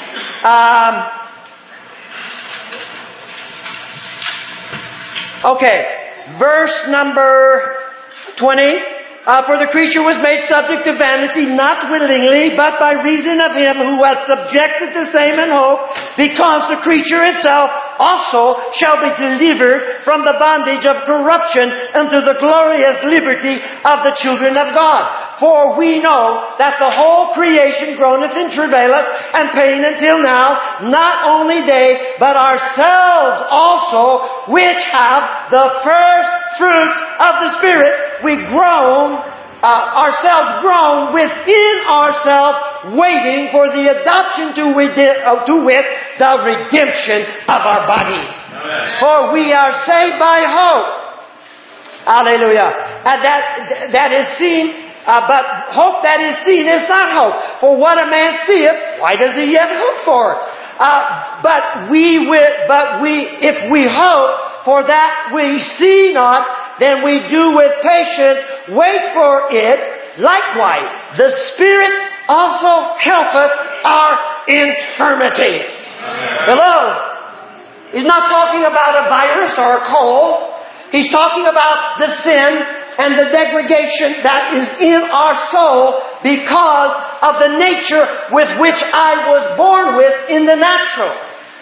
Um, okay, verse number twenty. Uh, for the creature was made subject to vanity, not willingly, but by reason of Him who has subjected the same in hope, because the creature itself also shall be delivered from the bondage of corruption unto the glorious liberty of the children of God. For we know that the whole creation groaneth and travaileth and pain until now, not only they, but ourselves also, which have the first fruits of the Spirit, we groan, uh, ourselves groan within ourselves, waiting for the adoption to wit, uh, to wit the redemption of our bodies. Amen. For we are saved by hope. Hallelujah. And that, that is seen. Uh, but hope that is seen is not hope. For what a man seeth, why does he yet hope for? Uh, but we will, but we, if we hope for that we see not, then we do with patience wait for it. Likewise, the Spirit also helpeth our infirmities. Hello? He's not talking about a virus or a cold. He's talking about the sin and the degradation that is in our soul because of the nature with which I was born with in the natural.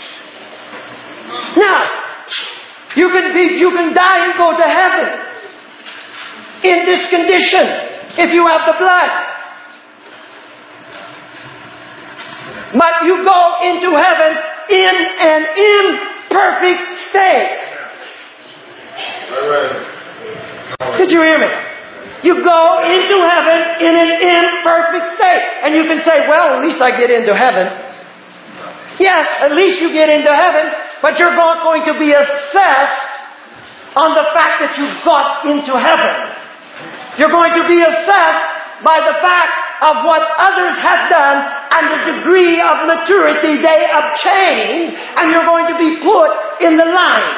Now, you can be, you can die and go to heaven in this condition if you have the blood. But you go into heaven in an imperfect state. Did you hear me? You go into heaven in an imperfect state. And you can say, well, at least I get into heaven. Yes, at least you get into heaven, but you're not going to be assessed on the fact that you got into heaven. You're going to be assessed by the fact of what others have done and the degree of maturity they obtained, and you're going to be put in the line,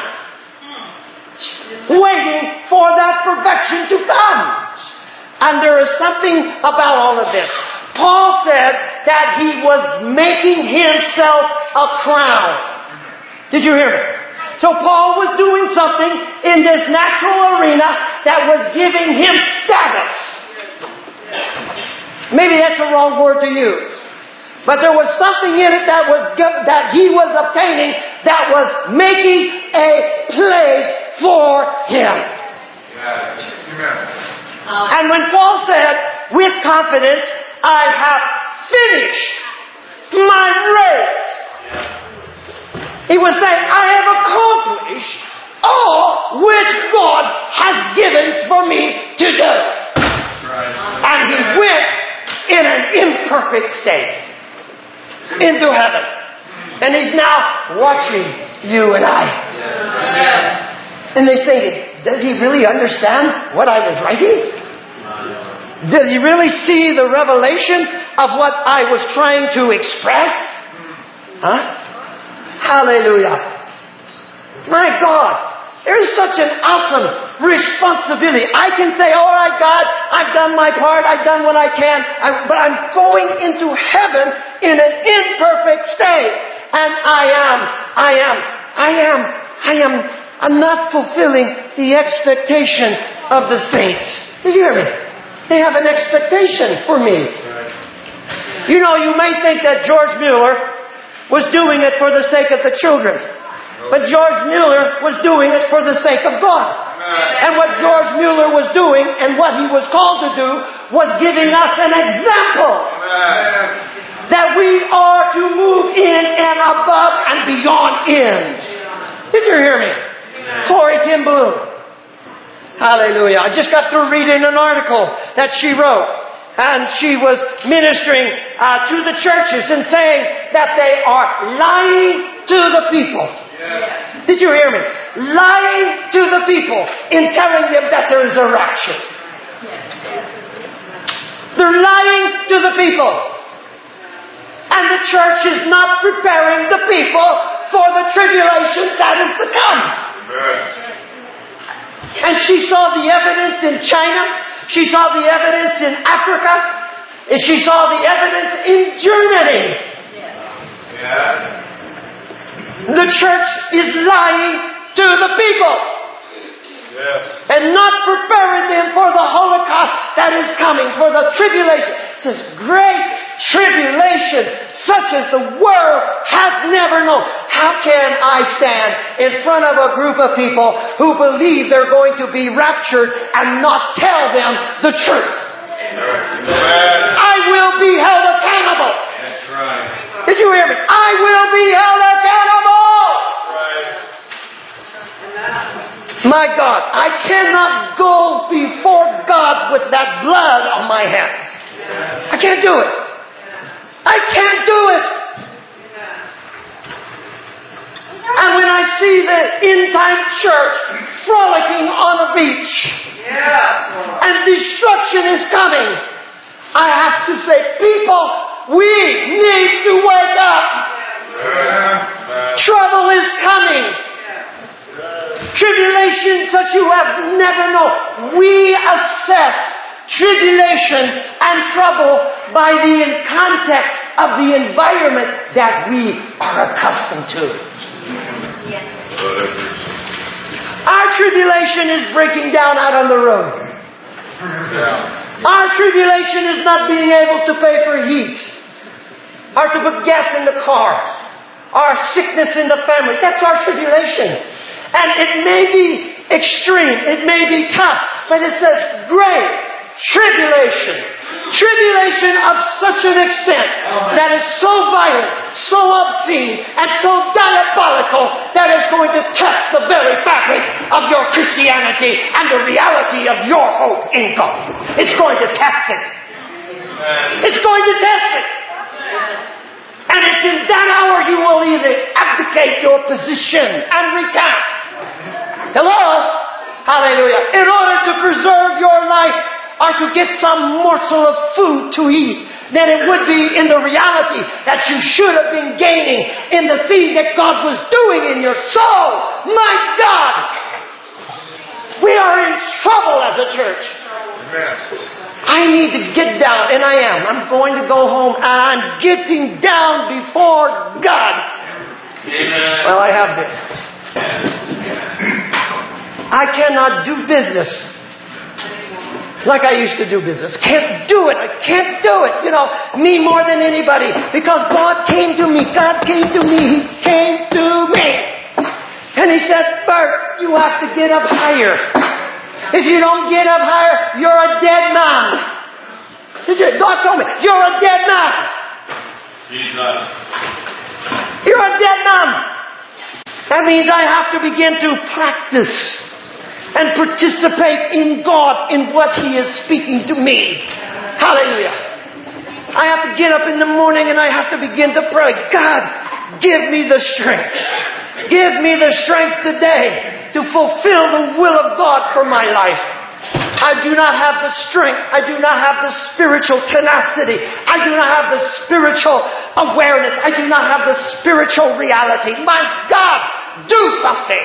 waiting for that perfection to come. And there is something about all of this. Paul said that he was making himself a crown. Did you hear me? So Paul was doing something in this natural arena that was giving him status. Maybe that's the wrong word to use. But there was something in it that was that he was obtaining that was making a place for him. Amen. And when Paul said, with confidence, I have finished my race, he was saying, I have accomplished all which God has given for me to do. And he went in an imperfect state into heaven. And he's now watching you and I. And they say, does he really understand what I was writing? Does he really see the revelation of what I was trying to express? Huh? Hallelujah. My God, there's such an awesome responsibility. I can say, all right, God, I've done my part. I've done what I can. I, but I'm going into heaven in an imperfect state. And I am, I am, I am, I am, I'm not fulfilling the expectation of the saints. Did you hear me? They have an expectation for me. You know, you may think that George Mueller was doing it for the sake of the children. But George Mueller was doing it for the sake of God. And what George Mueller was doing and what he was called to do was giving us an example that we are to move in and above and beyond in. Did you hear me? Corrie ten Boom. Hallelujah. I just got through reading an article that she wrote. And she was ministering uh, to the churches and saying that they are lying to the people. Yeah. Did you hear me? Lying to the people in telling them that there is a rapture. They're lying to the people. And the church is not preparing the people for the tribulation that is to come. Yeah. And she saw the evidence in China. She saw the evidence in Africa. And she saw the evidence in Germany. Yeah. The church is lying to the people. Yes. And not preparing them for the Holocaust that is coming, for the tribulation. It says, great tribulation, such as the world has never known. How can I stand in front of a group of people who believe they're going to be raptured and not tell them the truth? Amen. I will be held accountable. That's right. Did you hear me? I will be held accountable. My God, I cannot go before God with that blood on my hands. I can't do it. I can't do it. And when I see the end-time church frolicking on a beach and destruction is coming, I have to say, people, we need to wake up. Trouble is coming. Tribulation such you have never known. We assess tribulation and trouble by the context of the environment that we are accustomed to. Yes. Our tribulation is breaking down out on the road. Our tribulation is not being able to pay for heat, or to put gas in the car, or sickness in the family. That's our tribulation. And it may be extreme, it may be tough, but it says great tribulation. Tribulation of such an extent that is so violent, so obscene, and so diabolical that it's going to test the very fabric of your Christianity and the reality of your hope in God. It's going to test it. It's going to test it. And it's in that hour you will either abdicate your position and recant. Hello? Hallelujah. In order to preserve your life or to get some morsel of food to eat, then it would be in the reality that you should have been gaining in the thing that God was doing in your soul. My God! We are in trouble as a church. Amen. I need to get down, and I am. I'm going to go home, and I'm getting down before God. Amen. Well, I have been. I cannot do business like I used to do business. Can't do it. I can't do it. You know, me more than anybody. Because God came to me. God came to me. He came to me. And He said, Bert, you have to get up higher. If you don't get up higher, you're a dead man. God told me, you're a dead man. You're a dead man. That means I have to begin to practice and participate in God, in what He is speaking to me. Hallelujah. I have to get up in the morning and I have to begin to pray. God, give me the strength. Give me the strength today to fulfill the will of God for my life. I do not have the strength. I do not have the spiritual tenacity. I do not have the spiritual awareness. I do not have the spiritual reality. My God, do something.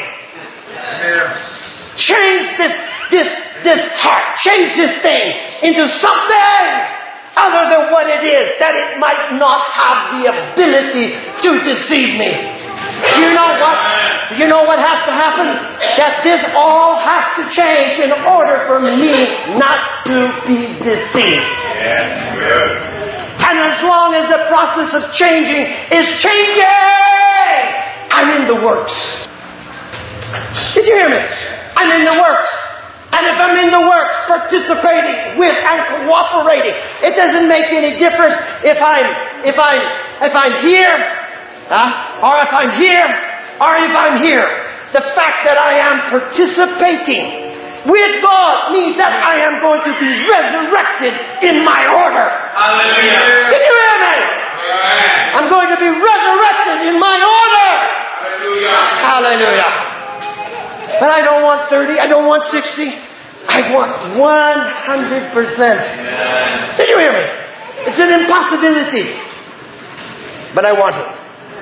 Change this, this, this heart. Change this thing into something other than what it is, that it might not have the ability to deceive me. You know what? You know what has to happen? That this all has to change in order for me not to be deceived. Yes, good. And as long as the process of changing is changing, I'm in the works. Did you hear me? I'm in the works. And if I'm in the works, participating with and cooperating, it doesn't make any difference if I'm if I'm if I'm here, huh? or if I'm here, or if I'm here. The fact that I am participating with God means that I am going to be resurrected in my order. Hallelujah. Did you hear me? Amen. I'm going to be resurrected in my order. Hallelujah. Hallelujah. But I don't want thirty, I don't want sixty. I want one hundred percent. Amen. Did you hear me? It's an impossibility. But I want it.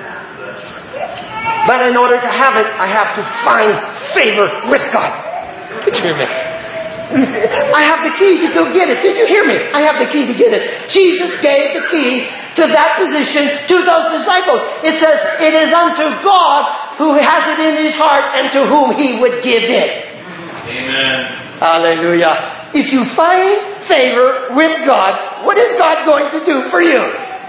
But in order to have it, I have to find favor with God. Did you hear me? I have the key to go get it. Did you hear me? I have the key to get it. Jesus gave the key to that position to those disciples. It says, it is unto God who has it in His heart and to whom He would give it. Amen. Hallelujah. If you find favor with God, what is God going to do for you?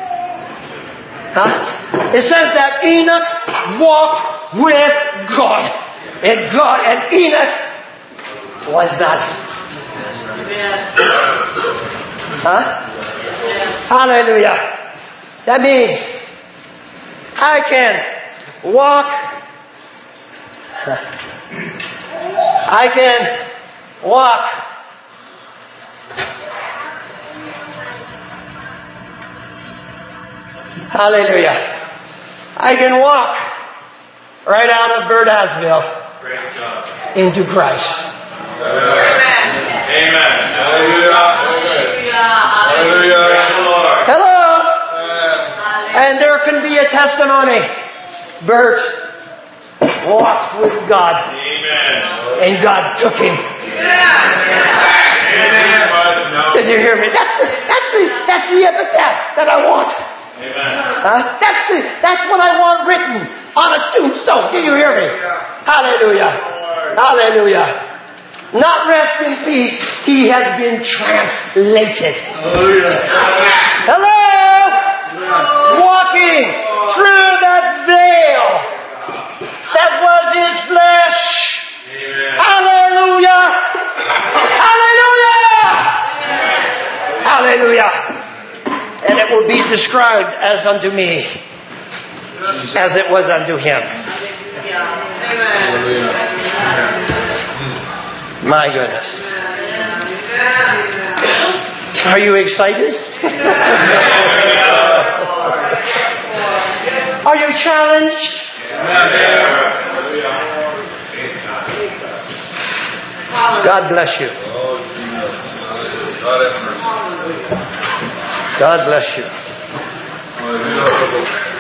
Huh? It says that Enoch walked with God. And God and Enoch was not. Huh? Hallelujah. That means I can walk. I can walk. Hallelujah. I can walk right out of Burdasville Great job. into Christ. Amen. Amen. Hallelujah. Hallelujah. Praise the Lord. Hello. Amen. And there can be a testimony. Bert walked with God Amen. and God took him. Did you hear me? That's the, that's the, that's the epitaph that I want. Amen. Huh? That's the, that's what I want written on a tombstone. Did you hear me? Hallelujah. Hallelujah. Not rest in peace. He has been translated. Hello? Walking through that veil that was His flesh. Hallelujah. Hallelujah. Hallelujah. And it will be described as unto me, as it was unto Him. My goodness. Are you excited? Are you challenged? God bless you. God bless you.